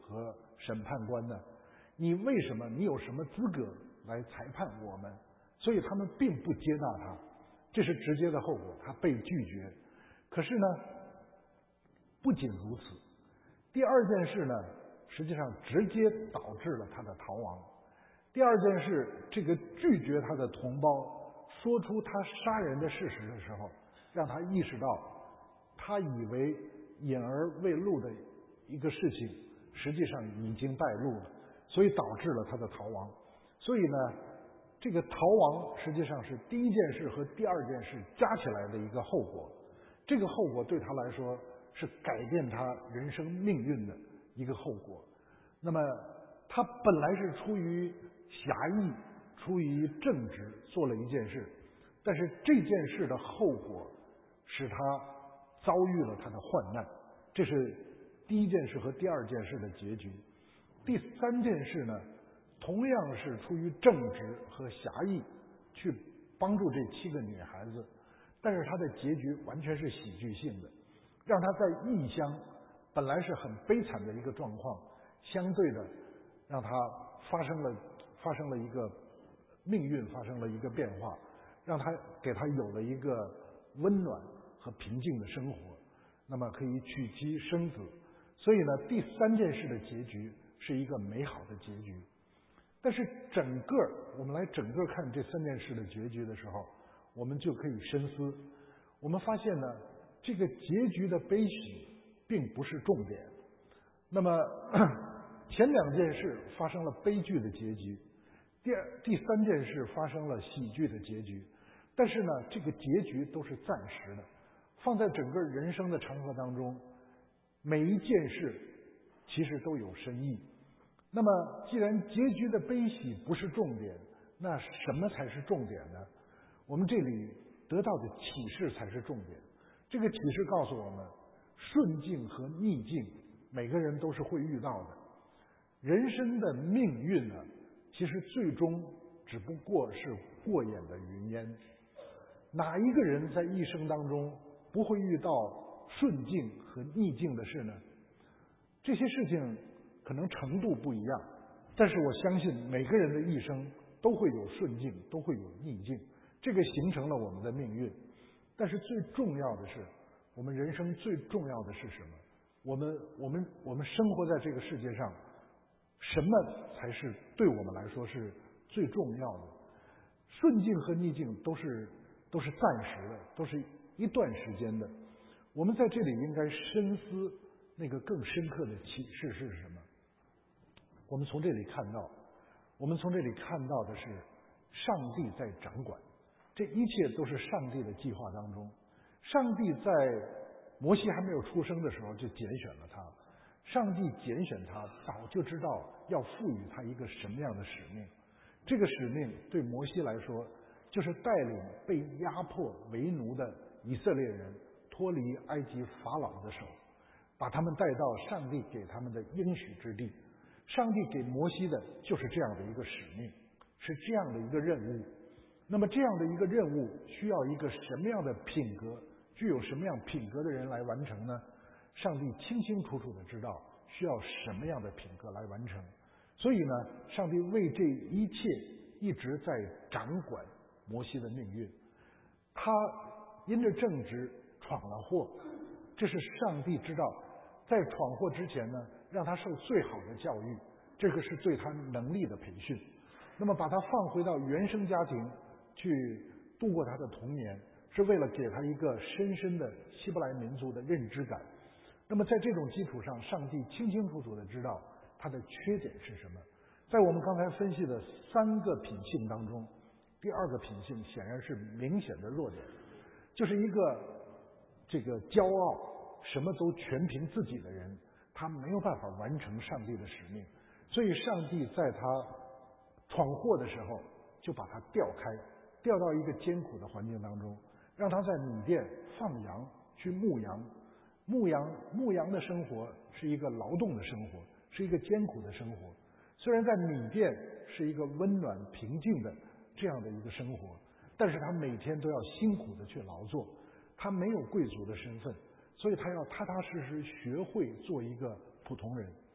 和审判官呢？你为什么？你有什么资格来裁判我们？所以他们并不接纳他，这是直接的后果，他被拒绝。可是呢，不仅如此，第二件事呢，实际上直接导致了他的逃亡。第二件事，这个拒绝他的同胞说出他杀人的事实的时候，让他意识到他以为隐而未露的一个事情，实际上已经败露了，所以导致了他的逃亡。所以呢，这个逃亡实际上是第一件事和第二件事加起来的一个后果。这个后果对他来说是改变他人生命运的一个后果。那么他本来是出于侠义、出于正直做了一件事，但是这件事的后果使他遭遇了他的患难。这是第一件事和第二件事的结局。第三件事呢，同样是出于正直和侠义去帮助这七个女孩子，但是他的结局完全是喜剧性的，让他在异乡本来是很悲惨的一个状况，相对的让他发生了发生了一个命运发生了一个变化，让他给他有了一个温暖和平静的生活，那么可以娶妻生子。所以呢，第三件事的结局是一个美好的结局。但是整个我们来整个看这三件事的结局的时候，我们就可以深思，我们发现呢，这个结局的悲喜并不是重点。那么前两件事发生了悲剧的结局，第二第三件事发生了喜剧的结局，但是呢，这个结局都是暂时的，放在整个人生的长河当中，每一件事其实都有深意。那么既然结局的悲喜不是重点，那什么才是重点呢？我们这里得到的启示才是重点。这个启示告诉我们，顺境和逆境每个人都是会遇到的。人生的命运呢，其实最终只不过是过眼的云烟。哪一个人在一生当中不会遇到顺境和逆境的事呢？这些事情可能程度不一样，但是我相信每个人的一生都会有顺境，都会有逆境，这个形成了我们的命运。但是最重要的是，我们人生最重要的是什么？我们我们我们生活在这个世界上，什么才是对我们来说是最重要的？顺境和逆境都是都是暂时的，都是一段时间的。我们在这里应该深思那个更深刻的启示是什么？我们从这里看到，我们从这里看到的是上帝在掌管，这一切都是上帝的计划当中。上帝在摩西还没有出生的时候就拣选了他，上帝拣选他早就知道要赋予他一个什么样的使命。这个使命对摩西来说，就是带领被压迫为奴的以色列人脱离埃及法老的手，把他们带到上帝给他们的应许之地。上帝给摩西的就是这样的一个使命，是这样的一个任务。那么这样的一个任务需要一个什么样的品格，具有什么样品格的人来完成呢？上帝清清楚楚地知道需要什么样的品格来完成。所以呢，上帝为这一切一直在掌管摩西的命运。他因着正直闯了祸，这是上帝知道，在闯祸之前呢，让他受最好的教育，这个是对他能力的培训。那么把他放回到原生家庭去度过他的童年，是为了给他一个深深的希伯来民族的认知感。那么在这种基础上，上帝清清楚楚地知道他的缺点是什么。在我们刚才分析的三个品性当中，第二个品性显然是明显的弱点，就是一个这个骄傲什么都全凭自己的人，他没有办法完成上帝的使命。所以上帝在他闯祸的时候就把他调开，调到一个艰苦的环境当中，让他在米甸放羊去牧羊。牧羊牧羊的生活是一个劳动的生活，是一个艰苦的生活。虽然在米甸是一个温暖平静的这样的一个生活，但是他每天都要辛苦的去劳作。他没有贵族的身份，所以他要踏踏实实学会做一个普通人。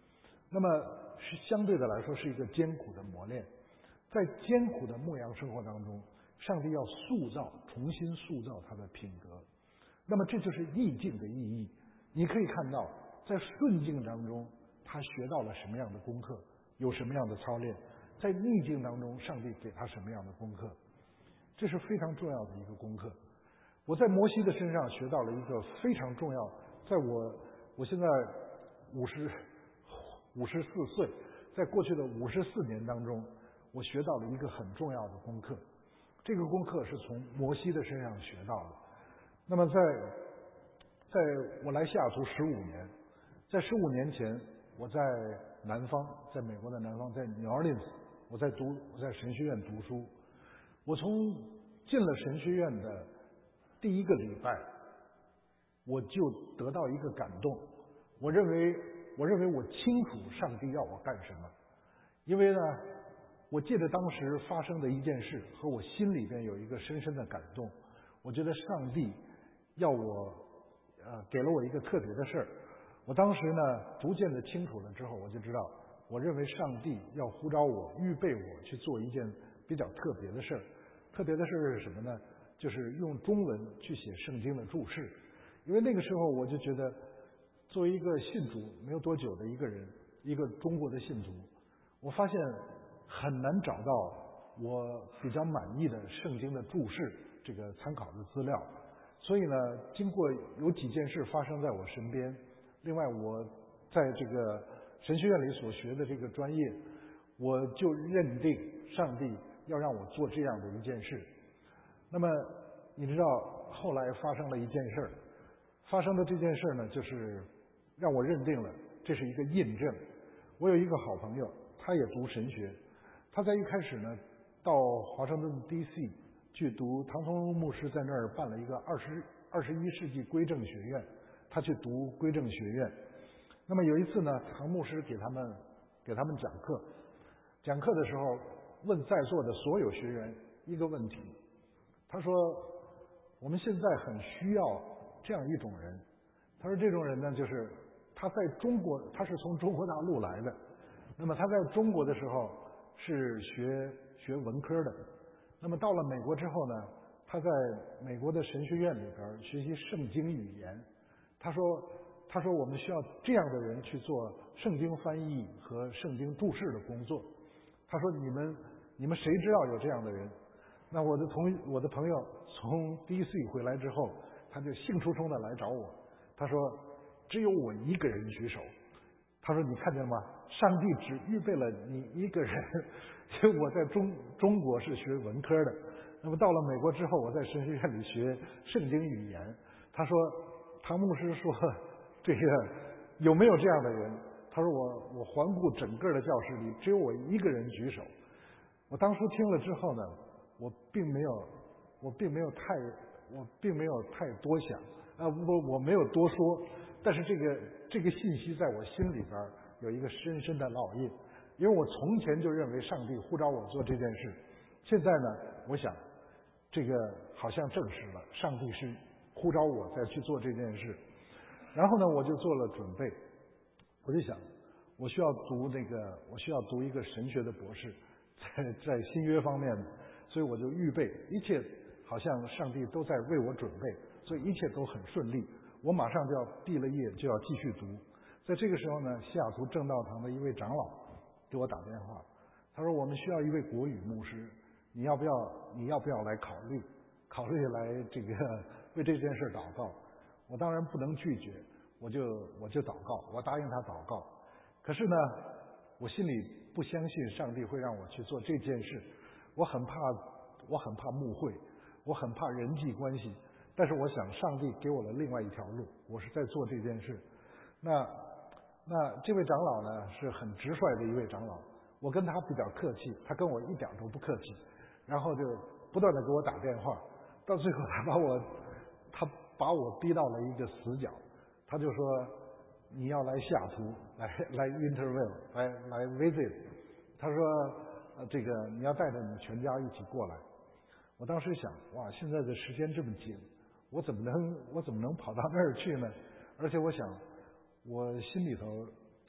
那么是相对的来说是一个艰苦的磨练。在艰苦的牧羊生活当中，上帝要塑造重新塑造他的品格。那么这就是逆境的意义。你可以看到在顺境当中他学到了什么样的功课，有什么样的操练，在逆境当中上帝给他什么样的功课，这是非常重要的一个功课。我在摩西的身上学到了一个非常重要，在我我现在五十五十四岁，在过去的五十四年当中，我学到了一个很重要的功课。这个功课是从摩西的身上学到的。那么在在我来西雅图十五年，在十五年前，我在南方，在美国的南方，在 New Orleans， 我在读我在神学院读书。我从进了神学院的第一个礼拜，我就得到一个感动。我认为我认为我清楚上帝要我干什么，因为呢，我记得当时发生的一件事和我心里边有一个深深的感动。我觉得上帝要我呃给了我一个特别的事儿。我当时呢逐渐的清楚了之后，我就知道，我认为上帝要呼召我，预备我去做一件比较特别的事儿。特别的事儿是什么呢？就是用中文去写圣经的注释。因为那个时候我就觉得，作为一个信主没有多久的一个人，一个中国的信徒，我发现很难找到我比较满意的圣经的注释这个参考的资料。所以呢，经过有几件事发生在我身边，另外我在这个神学院里所学的这个专业，我就认定上帝要让我做这样的一件事。那么你知道后来发生了一件事，发生的这件事呢，就是让我认定了这是一个印证。我有一个好朋友，他也读神学，他在一开始呢到华盛顿 D C 去读，唐崇荣牧师在那儿办了一个二十二十一世纪归正学院，他去读归正学院。那么有一次呢，唐牧师给他们给他们讲课，讲课的时候问在座的所有学员一个问题，他说我们现在很需要这样一种人。他说这种人呢，就是他在中国，他是从中国大陆来的，那么他在中国的时候是学学文科的，那么到了美国之后呢，他在美国的神学院里边学习圣经语言。他说他说我们需要这样的人去做圣经翻译和圣经注释的工作。他说你们你们谁知道有这样的人？那我的同我的朋友从 D C 回来之后，他就兴冲冲的来找我。他说只有我一个人举手。他说你看见吗？上帝只预备了你一个人。因为我在中中国是学文科的，那么到了美国之后，我在神学院里学圣经语言。他说唐牧师说这个有没有这样的人？他说我我环顾整个的教室里只有我一个人举手。我当初听了之后呢，我并没有我并没有太我并没有太多想啊，我我没有多说，但是这个这个信息在我心里边有一个深深的烙印。因为我从前就认为上帝呼召我做这件事，现在呢，我想这个好像证实了上帝是呼召我再去做这件事。然后呢，我就做了准备，我就想我需要读那个我需要读一个神学的博士，在在新约方面的，所以我就预备，一切好像上帝都在为我准备，所以一切都很顺利。我马上就要毕了业，就要继续读。在这个时候呢，西雅图正道堂的一位长老给我打电话，他说我们需要一位国语牧师，你要不要你要不要来考虑考虑来这个为这件事祷告？我当然不能拒绝，我就我就祷告，我答应他祷告。可是呢，我心里不相信上帝会让我去做这件事，我很怕我很怕牧会，我很怕人际关系。但是我想上帝给我了另外一条路，我是在做这件事。那那这位长老呢是很直率的一位长老，我跟他比较客气，他跟我一点都不客气，然后就不断的给我打电话，到最后他把我他把我逼到了一个死角。他就说你要来西雅图来来 interview 来来 visit， 他说呃这个你要带着你全家一起过来。我当时想，哇，现在的时间这么紧，我怎么能我怎么能跑到那儿去呢？而且我想我心里头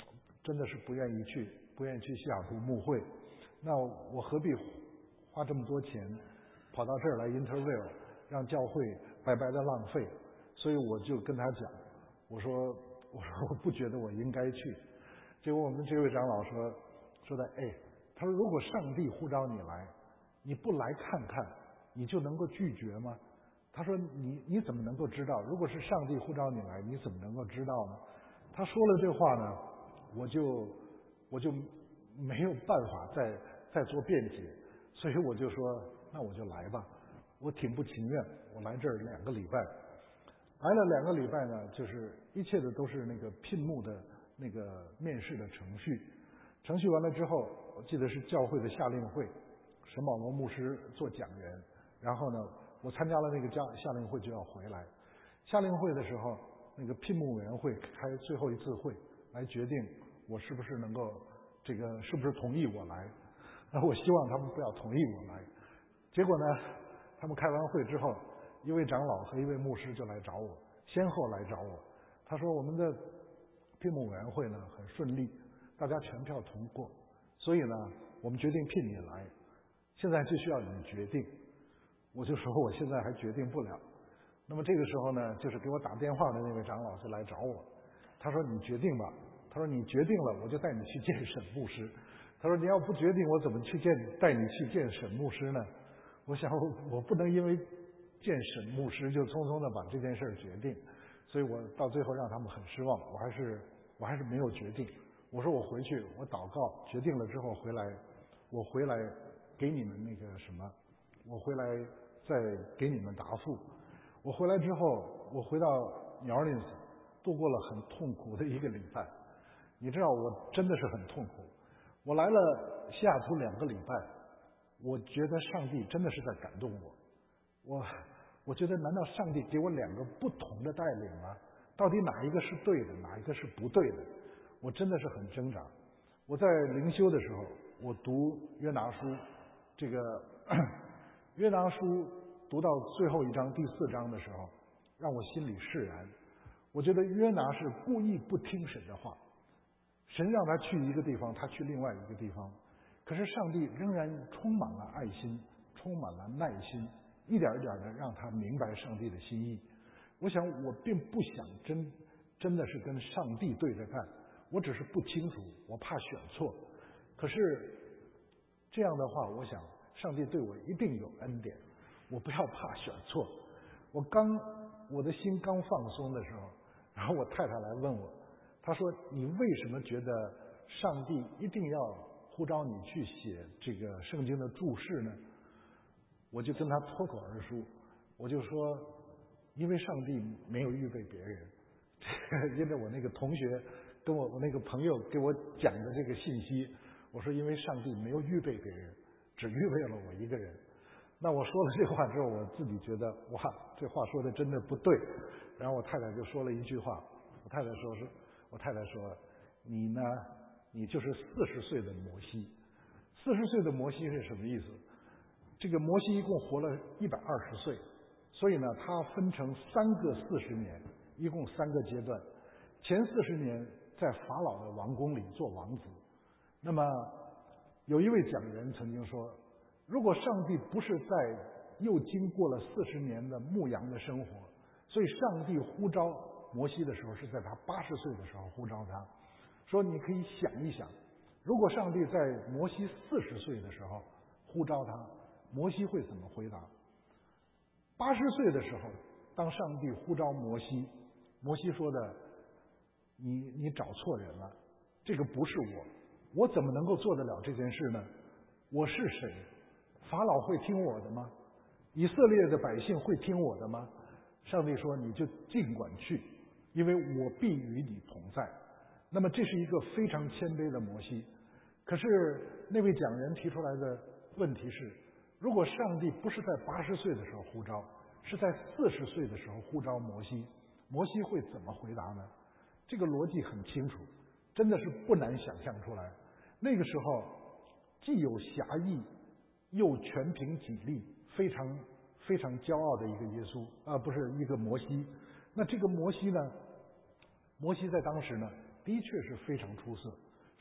真的是不愿意去，不愿意去西雅图牧会。那我何必花这么多钱跑到这儿来 interview， 让教会白白的浪费？所以我就跟他讲，我说我说我不觉得我应该去。结果我们这位长老说说的，哎，他说如果上帝呼召你来，你不来看看，你就能够拒绝吗？他说你你怎么能够知道？如果是上帝呼召你来，你怎么能够知道呢？他说了这话呢，我就我就没有办法再再做辩解，所以我就说那我就来吧。我挺不情愿，我来这儿两个礼拜，来了两个礼拜呢，就是一切的都是那个聘牧的那个面试的程序。程序完了之后，我记得是教会的夏令会，沈保罗牧师做讲员，然后呢，我参加了那个夏夏令会就要回来。夏令会的时候，那个聘牧委员会开最后一次会，来决定我是不是能够这个是不是同意我来。那我希望他们不要同意我来。结果呢，他们开完会之后，一位长老和一位牧师就来找我，先后来找我。他说我们的聘牧委员会呢很顺利，大家全票通过，所以呢我们决定聘你来，现在就需要你决定。我就说我现在还决定不了。那么这个时候呢，就是给我打电话的那位长老就来找我，他说你决定吧，他说你决定了我就带你去见沈牧师，他说你要不决定我怎么去见带你去见沈牧师呢？我想我不能因为见沈牧师就匆匆的把这件事决定，所以我到最后让他们很失望，我还是我还是没有决定。我说我回去我祷告决定了之后回来，我回来给你们那个什么，我回来再给你们答复。我回来之后，我回到 New Orleans， 度过了很痛苦的一个礼拜。你知道我真的是很痛苦。我来了西雅图两个礼拜，我觉得上帝真的是在感动我。我我觉得难道上帝给我两个不同的带领吗？到底哪一个是对的，哪一个是不对的？我真的是很挣扎。我在灵修的时候，我读约拿书，这个约拿书读到最后一章第四章的时候，让我心里释然。我觉得约拿是故意不听神的话，神让他去一个地方，他去另外一个地方，可是上帝仍然充满了爱心，充满了耐心，一点一点的让他明白上帝的心意。我想我并不想真真的是跟上帝对着干，我只是不清楚，我怕选错。可是这样的话，我想上帝对我一定有恩典，我不要怕选错。我刚我的心刚放松的时候，然后我太太来问我，她说你为什么觉得上帝一定要呼召你去写这个圣经的注释呢？我就跟她脱口而出，我就说因为上帝没有预备别人。因为我那个同学跟我我那个朋友给我讲的这个信息，我说因为上帝没有预备别人，只预备了我一个人。那我说了这话之后，我自己觉得哇，这话说的真的不对。然后我太太就说了一句话，我太太说是，我太太说你呢，你就是四十岁的摩西。四十岁的摩西是什么意思？这个摩西一共活了一百二十岁，所以呢，他分成三个四十年，一共三个阶段。前四十年在法老的王宫里做王子。那么有一位讲员曾经说，如果上帝不是在又经过了四十年的牧羊的生活，所以上帝呼召摩西的时候是在他八十岁的时候呼召他。说你可以想一想，如果上帝在摩西四十岁的时候呼召他，摩西会怎么回答？八十岁的时候，当上帝呼召摩西，摩西说的，你你找错人了，这个不是我，我怎么能够做得了这件事呢？我是谁？法老会听我的吗？以色列的百姓会听我的吗？上帝说你就尽管去，因为我必与你同在。那么这是一个非常谦卑的摩西。可是那位讲员提出来的问题是，如果上帝不是在八十岁的时候呼召，是在四十岁的时候呼召摩西，摩西会怎么回答呢？这个逻辑很清楚，真的是不难想象出来。那个时候既有侠义又全凭己力，非常非常骄傲的一个耶稣啊，不是一个摩西。那这个摩西呢，摩西在当时呢的确是非常出色。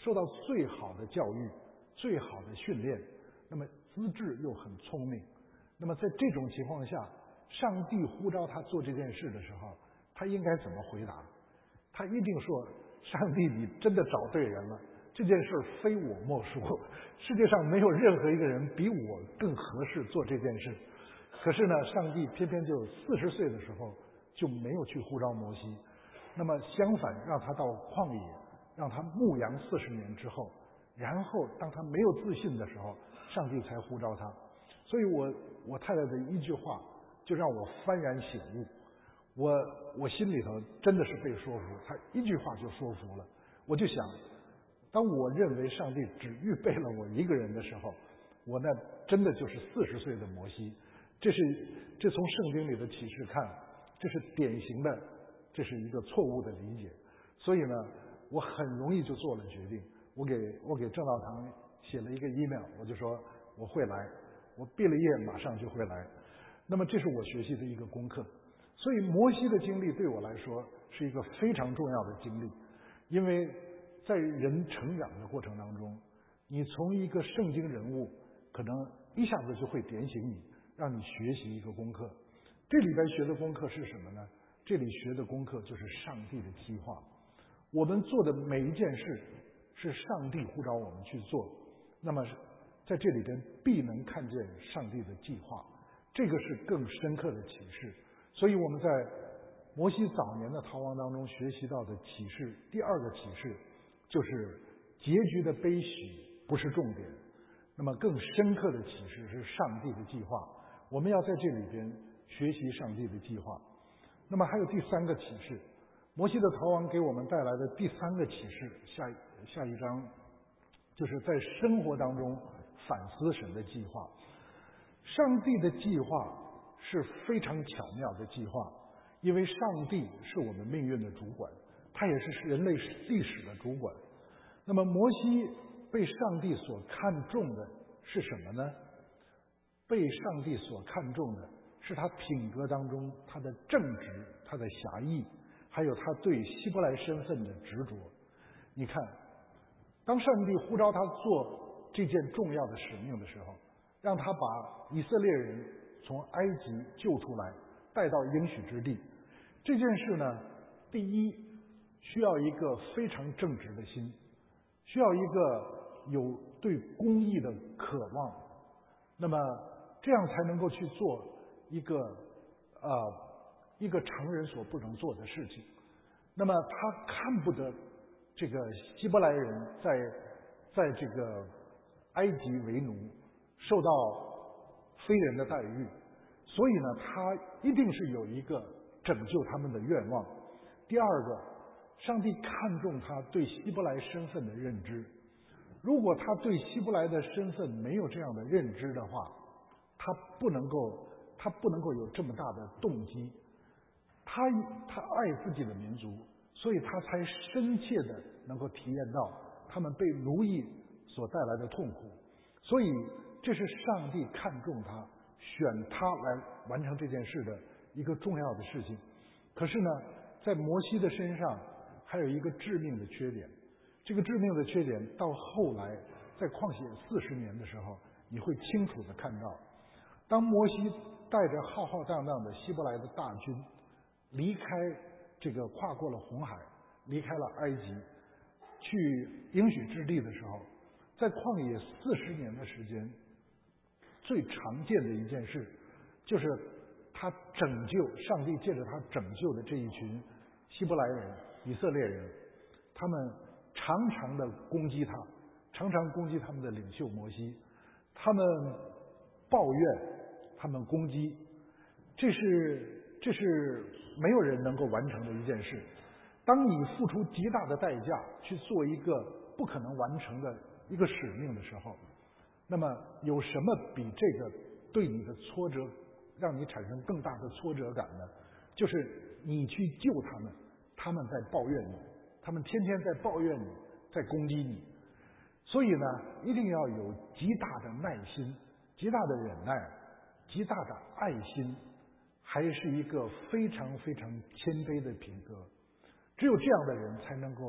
受到最好的教育、最好的训练，那么资质又很聪明。那么在这种情况下，上帝呼召他做这件事的时候，他应该怎么回答？他一定说：上帝，你真的找对人了，这件事非我莫属，世界上没有任何一个人比我更合适做这件事。可是呢，上帝偏偏就四十岁的时候就没有去呼召摩西，那么相反让他到旷野，让他牧羊四十年之后，然后当他没有自信的时候，上帝才呼召他。所以我我太太的一句话就让我幡然醒悟，我我心里头真的是被说服，他一句话就说服了。我就想，当我认为上帝只预备了我一个人的时候，我那真的就是四十岁的摩西。这是这从圣经里的启示看，这是典型的，这是一个错误的理解。所以呢，我很容易就做了决定。我给我给郑道堂写了一个 email， 我就说我会来，我毕了业马上就会来。那么这是我学习的一个功课。所以摩西的经历对我来说是一个非常重要的经历，因为在人成长的过程当中，你从一个圣经人物可能一下子就会点醒你，让你学习一个功课。这里边学的功课是什么呢？这里学的功课就是上帝的计划。我们做的每一件事是上帝呼召我们去做，那么在这里边必能看见上帝的计划，这个是更深刻的启示。所以我们在摩西早年的逃亡当中学习到的启示，第二个启示就是结局的悲喜不是重点，那么更深刻的启示是上帝的计划。我们要在这里边学习上帝的计划。那么还有第三个启示，摩西的逃亡给我们带来的第三个启示，下下一章就是在生活当中反思神的计划。上帝的计划是非常巧妙的计划，因为上帝是我们命运的主管，他也是人类历史的主管。那么摩西被上帝所看重的是什么呢？被上帝所看重的是他品格当中他的正直、他的侠义，还有他对希伯来身份的执着。你看，当上帝呼召他做这件重要的使命的时候，让他把以色列人从埃及救出来，带到应许之地。这件事呢，第一需要一个非常正直的心，需要一个有对公义的渴望，那么这样才能够去做一个呃一个常人所不能做的事情。那么他看不得这个希伯来人在在这个埃及为奴，受到非人的待遇，所以呢，他一定是有一个拯救他们的愿望。第二个，上帝看重他对希伯来身份的认知。如果他对希伯来的身份没有这样的认知的话，他不能够他不能够有这么大的动机。他他爱自己的民族，所以他才深切的能够体验到他们被奴役所带来的痛苦。所以这是上帝看重他，选他来完成这件事的一个重要的事情。可是呢，在摩西的身上还有一个致命的缺点，这个致命的缺点到后来在旷野四十年的时候，你会清楚的看到，当摩西带着浩浩荡荡的希伯来的大军离开这个跨过了红海，离开了埃及，去应许之地的时候，在旷野四十年的时间，最常见的一件事就是他拯救上帝借着他拯救的这一群希伯来人、以色列人，他们常常的攻击他，常常攻击他们的领袖摩西，他们抱怨，他们攻击，这是这是没有人能够完成的一件事。当你付出极大的代价去做一个不可能完成的一个使命的时候，那么有什么比这个对你的挫折让你产生更大的挫折感呢？就是你去救他们，他们在抱怨你，他们天天在抱怨你，在攻击你。所以呢，一定要有极大的耐心，极大的忍耐，极大的爱心，还是一个非常非常谦卑的品格。只有这样的人才能够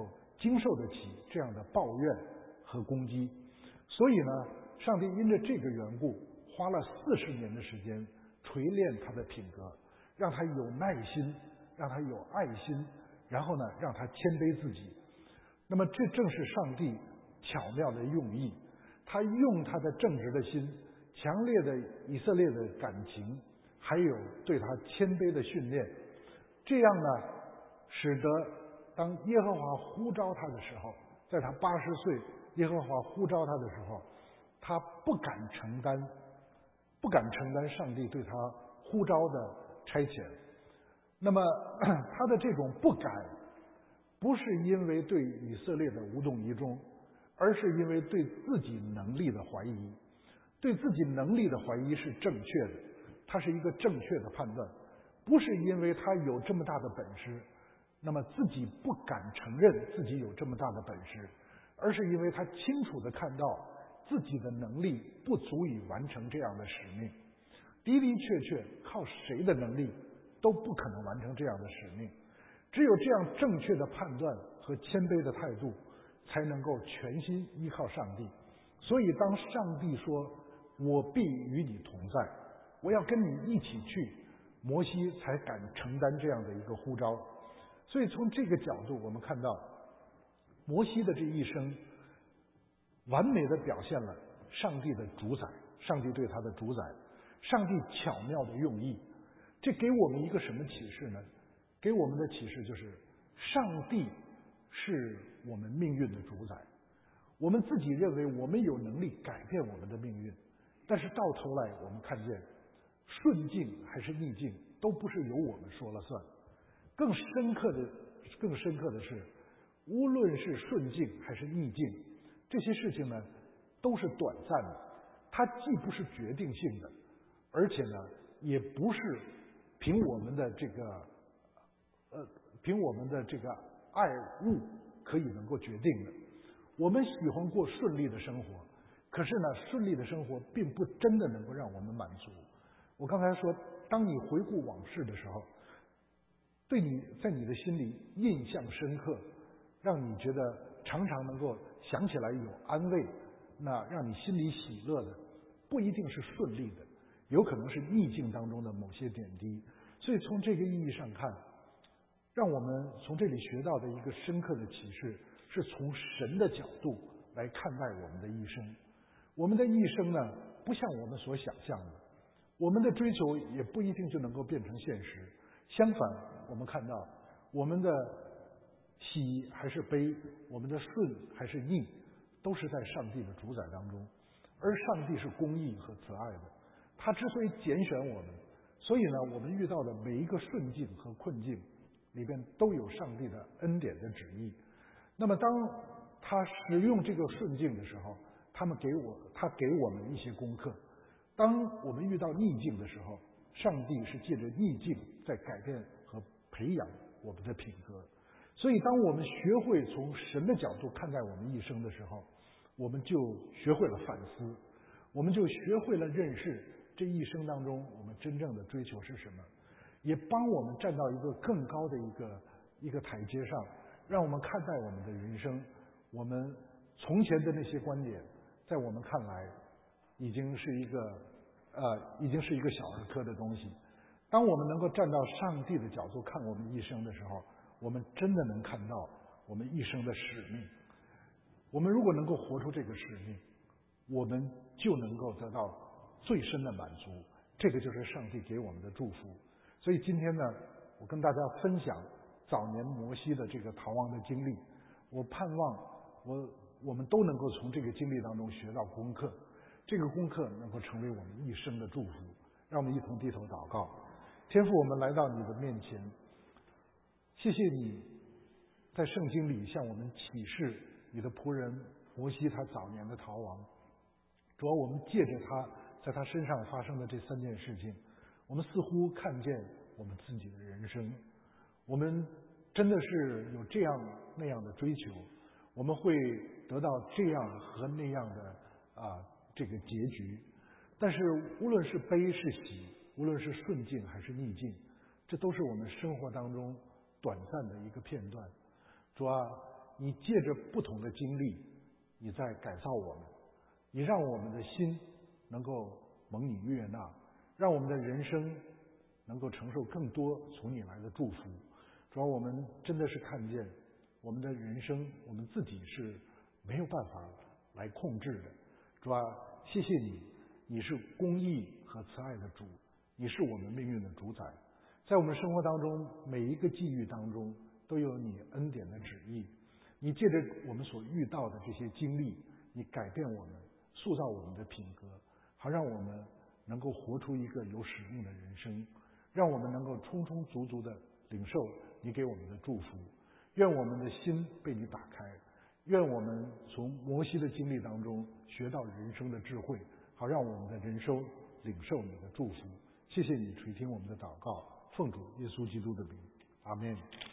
经受得起这样的抱怨和攻击。所以呢，上帝因着这个缘故，花了四十年的时间锤炼他的品格，让他有耐心，让他有爱心，然后呢，让他谦卑自己。那么这正是上帝巧妙的用意，他用他的正直的心、强烈的以色列的感情，还有对他谦卑的训练，这样呢，使得当耶和华呼召他的时候，在他八十岁，耶和华呼召他的时候，他不敢承担，不敢承担上帝对他呼召的差遣。那么他的这种不敢，不是因为对以色列的无动于衷，而是因为对自己能力的怀疑。对自己能力的怀疑是正确的，它是一个正确的判断，不是因为他有这么大的本事，那么自己不敢承认自己有这么大的本事，而是因为他清楚地看到自己的能力不足以完成这样的使命，的的确确靠谁的能力都不可能完成这样的使命。只有这样正确的判断和谦卑的态度，才能够全心依靠上帝。所以当上帝说我必与你同在，我要跟你一起去，摩西才敢承担这样的一个呼召。所以从这个角度，我们看到摩西的这一生完美的表现了上帝的主宰，上帝对他的主宰，上帝巧妙的用意。这给我们一个什么启示呢？给我们的启示就是，上帝是我们命运的主宰。我们自己认为我们有能力改变我们的命运，但是到头来我们看见，顺境还是逆境都不是由我们说了算。更深刻的更深刻的是，无论是顺境还是逆境，这些事情呢都是短暂的，它既不是决定性的，而且呢也不是凭我们的这个呃凭我们的这个爱恶可以能够决定的。我们喜欢过顺利的生活，可是呢顺利的生活并不真的能够让我们满足。我刚才说，当你回顾往事的时候，对你在你的心里印象深刻，让你觉得常常能够想起来有安慰，那让你心里喜乐的，不一定是顺利的，有可能是逆境当中的某些点滴。所以从这个意义上看，让我们从这里学到的一个深刻的启示，是从神的角度来看待我们的一生。我们的一生呢，不像我们所想象的，我们的追求也不一定就能够变成现实。相反，我们看到我们的喜还是悲，我们的顺还是逆，都是在上帝的主宰当中。而上帝是公义和慈爱的，他之所以拣选我们，所以呢，我们遇到的每一个顺境和困境里边都有上帝的恩典的旨意。那么当他使用这个顺境的时候，他们给我他给我们一些功课。当我们遇到逆境的时候，上帝是借着逆境在改变和培养我们的品格。所以当我们学会从神的角度看待我们一生的时候，我们就学会了反思，我们就学会了认识这一生当中我们真正的追求是什么，也帮我们站到一个更高的一个一个台阶上，让我们看待我们的人生，我们从前的那些观点，在我们看来已经是一个呃，已经是一个小儿科的东西。当我们能够站到上帝的角度看我们一生的时候，我们真的能看到我们一生的使命。我们如果能够活出这个使命，我们就能够得到最深的满足，这个就是上帝给我们的祝福。所以今天呢，我跟大家分享早年摩西的这个逃亡的经历，我盼望我我们都能够从这个经历当中学到功课，这个功课能够成为我们一生的祝福。让我们一同低头祷告。天父，我们来到你的面前，谢谢你在圣经里向我们启示你的仆人摩西他早年的逃亡。主要我们借着他在他身上发生的这三件事情，我们似乎看见我们自己的人生，我们真的是有这样那样的追求，我们会得到这样和那样的啊这个结局。但是无论是悲是喜，无论是顺境还是逆境，这都是我们生活当中短暂的一个片段。主啊， 你借着不同的经历，你在改造我们，你让我们的心能够蒙你悦纳，让我们的人生能够承受更多从你来的祝福。主要我们真的是看见我们的人生，我们自己是没有办法来控制的。主啊，谢谢你，你是公义和慈爱的主，你是我们命运的主宰。在我们生活当中，每一个际遇当中都有你恩典的旨意。你借着我们所遇到的这些经历，你改变我们，塑造我们的品格，好让我们能够活出一个有使命的人生，让我们能够充充足足的领受你给我们的祝福。愿我们的心被你打开，愿我们从摩西的经历当中学到人生的智慧，好让我们的人生领受你的祝福。谢谢你垂听我们的祷告，奉主耶稣基督的名，阿们。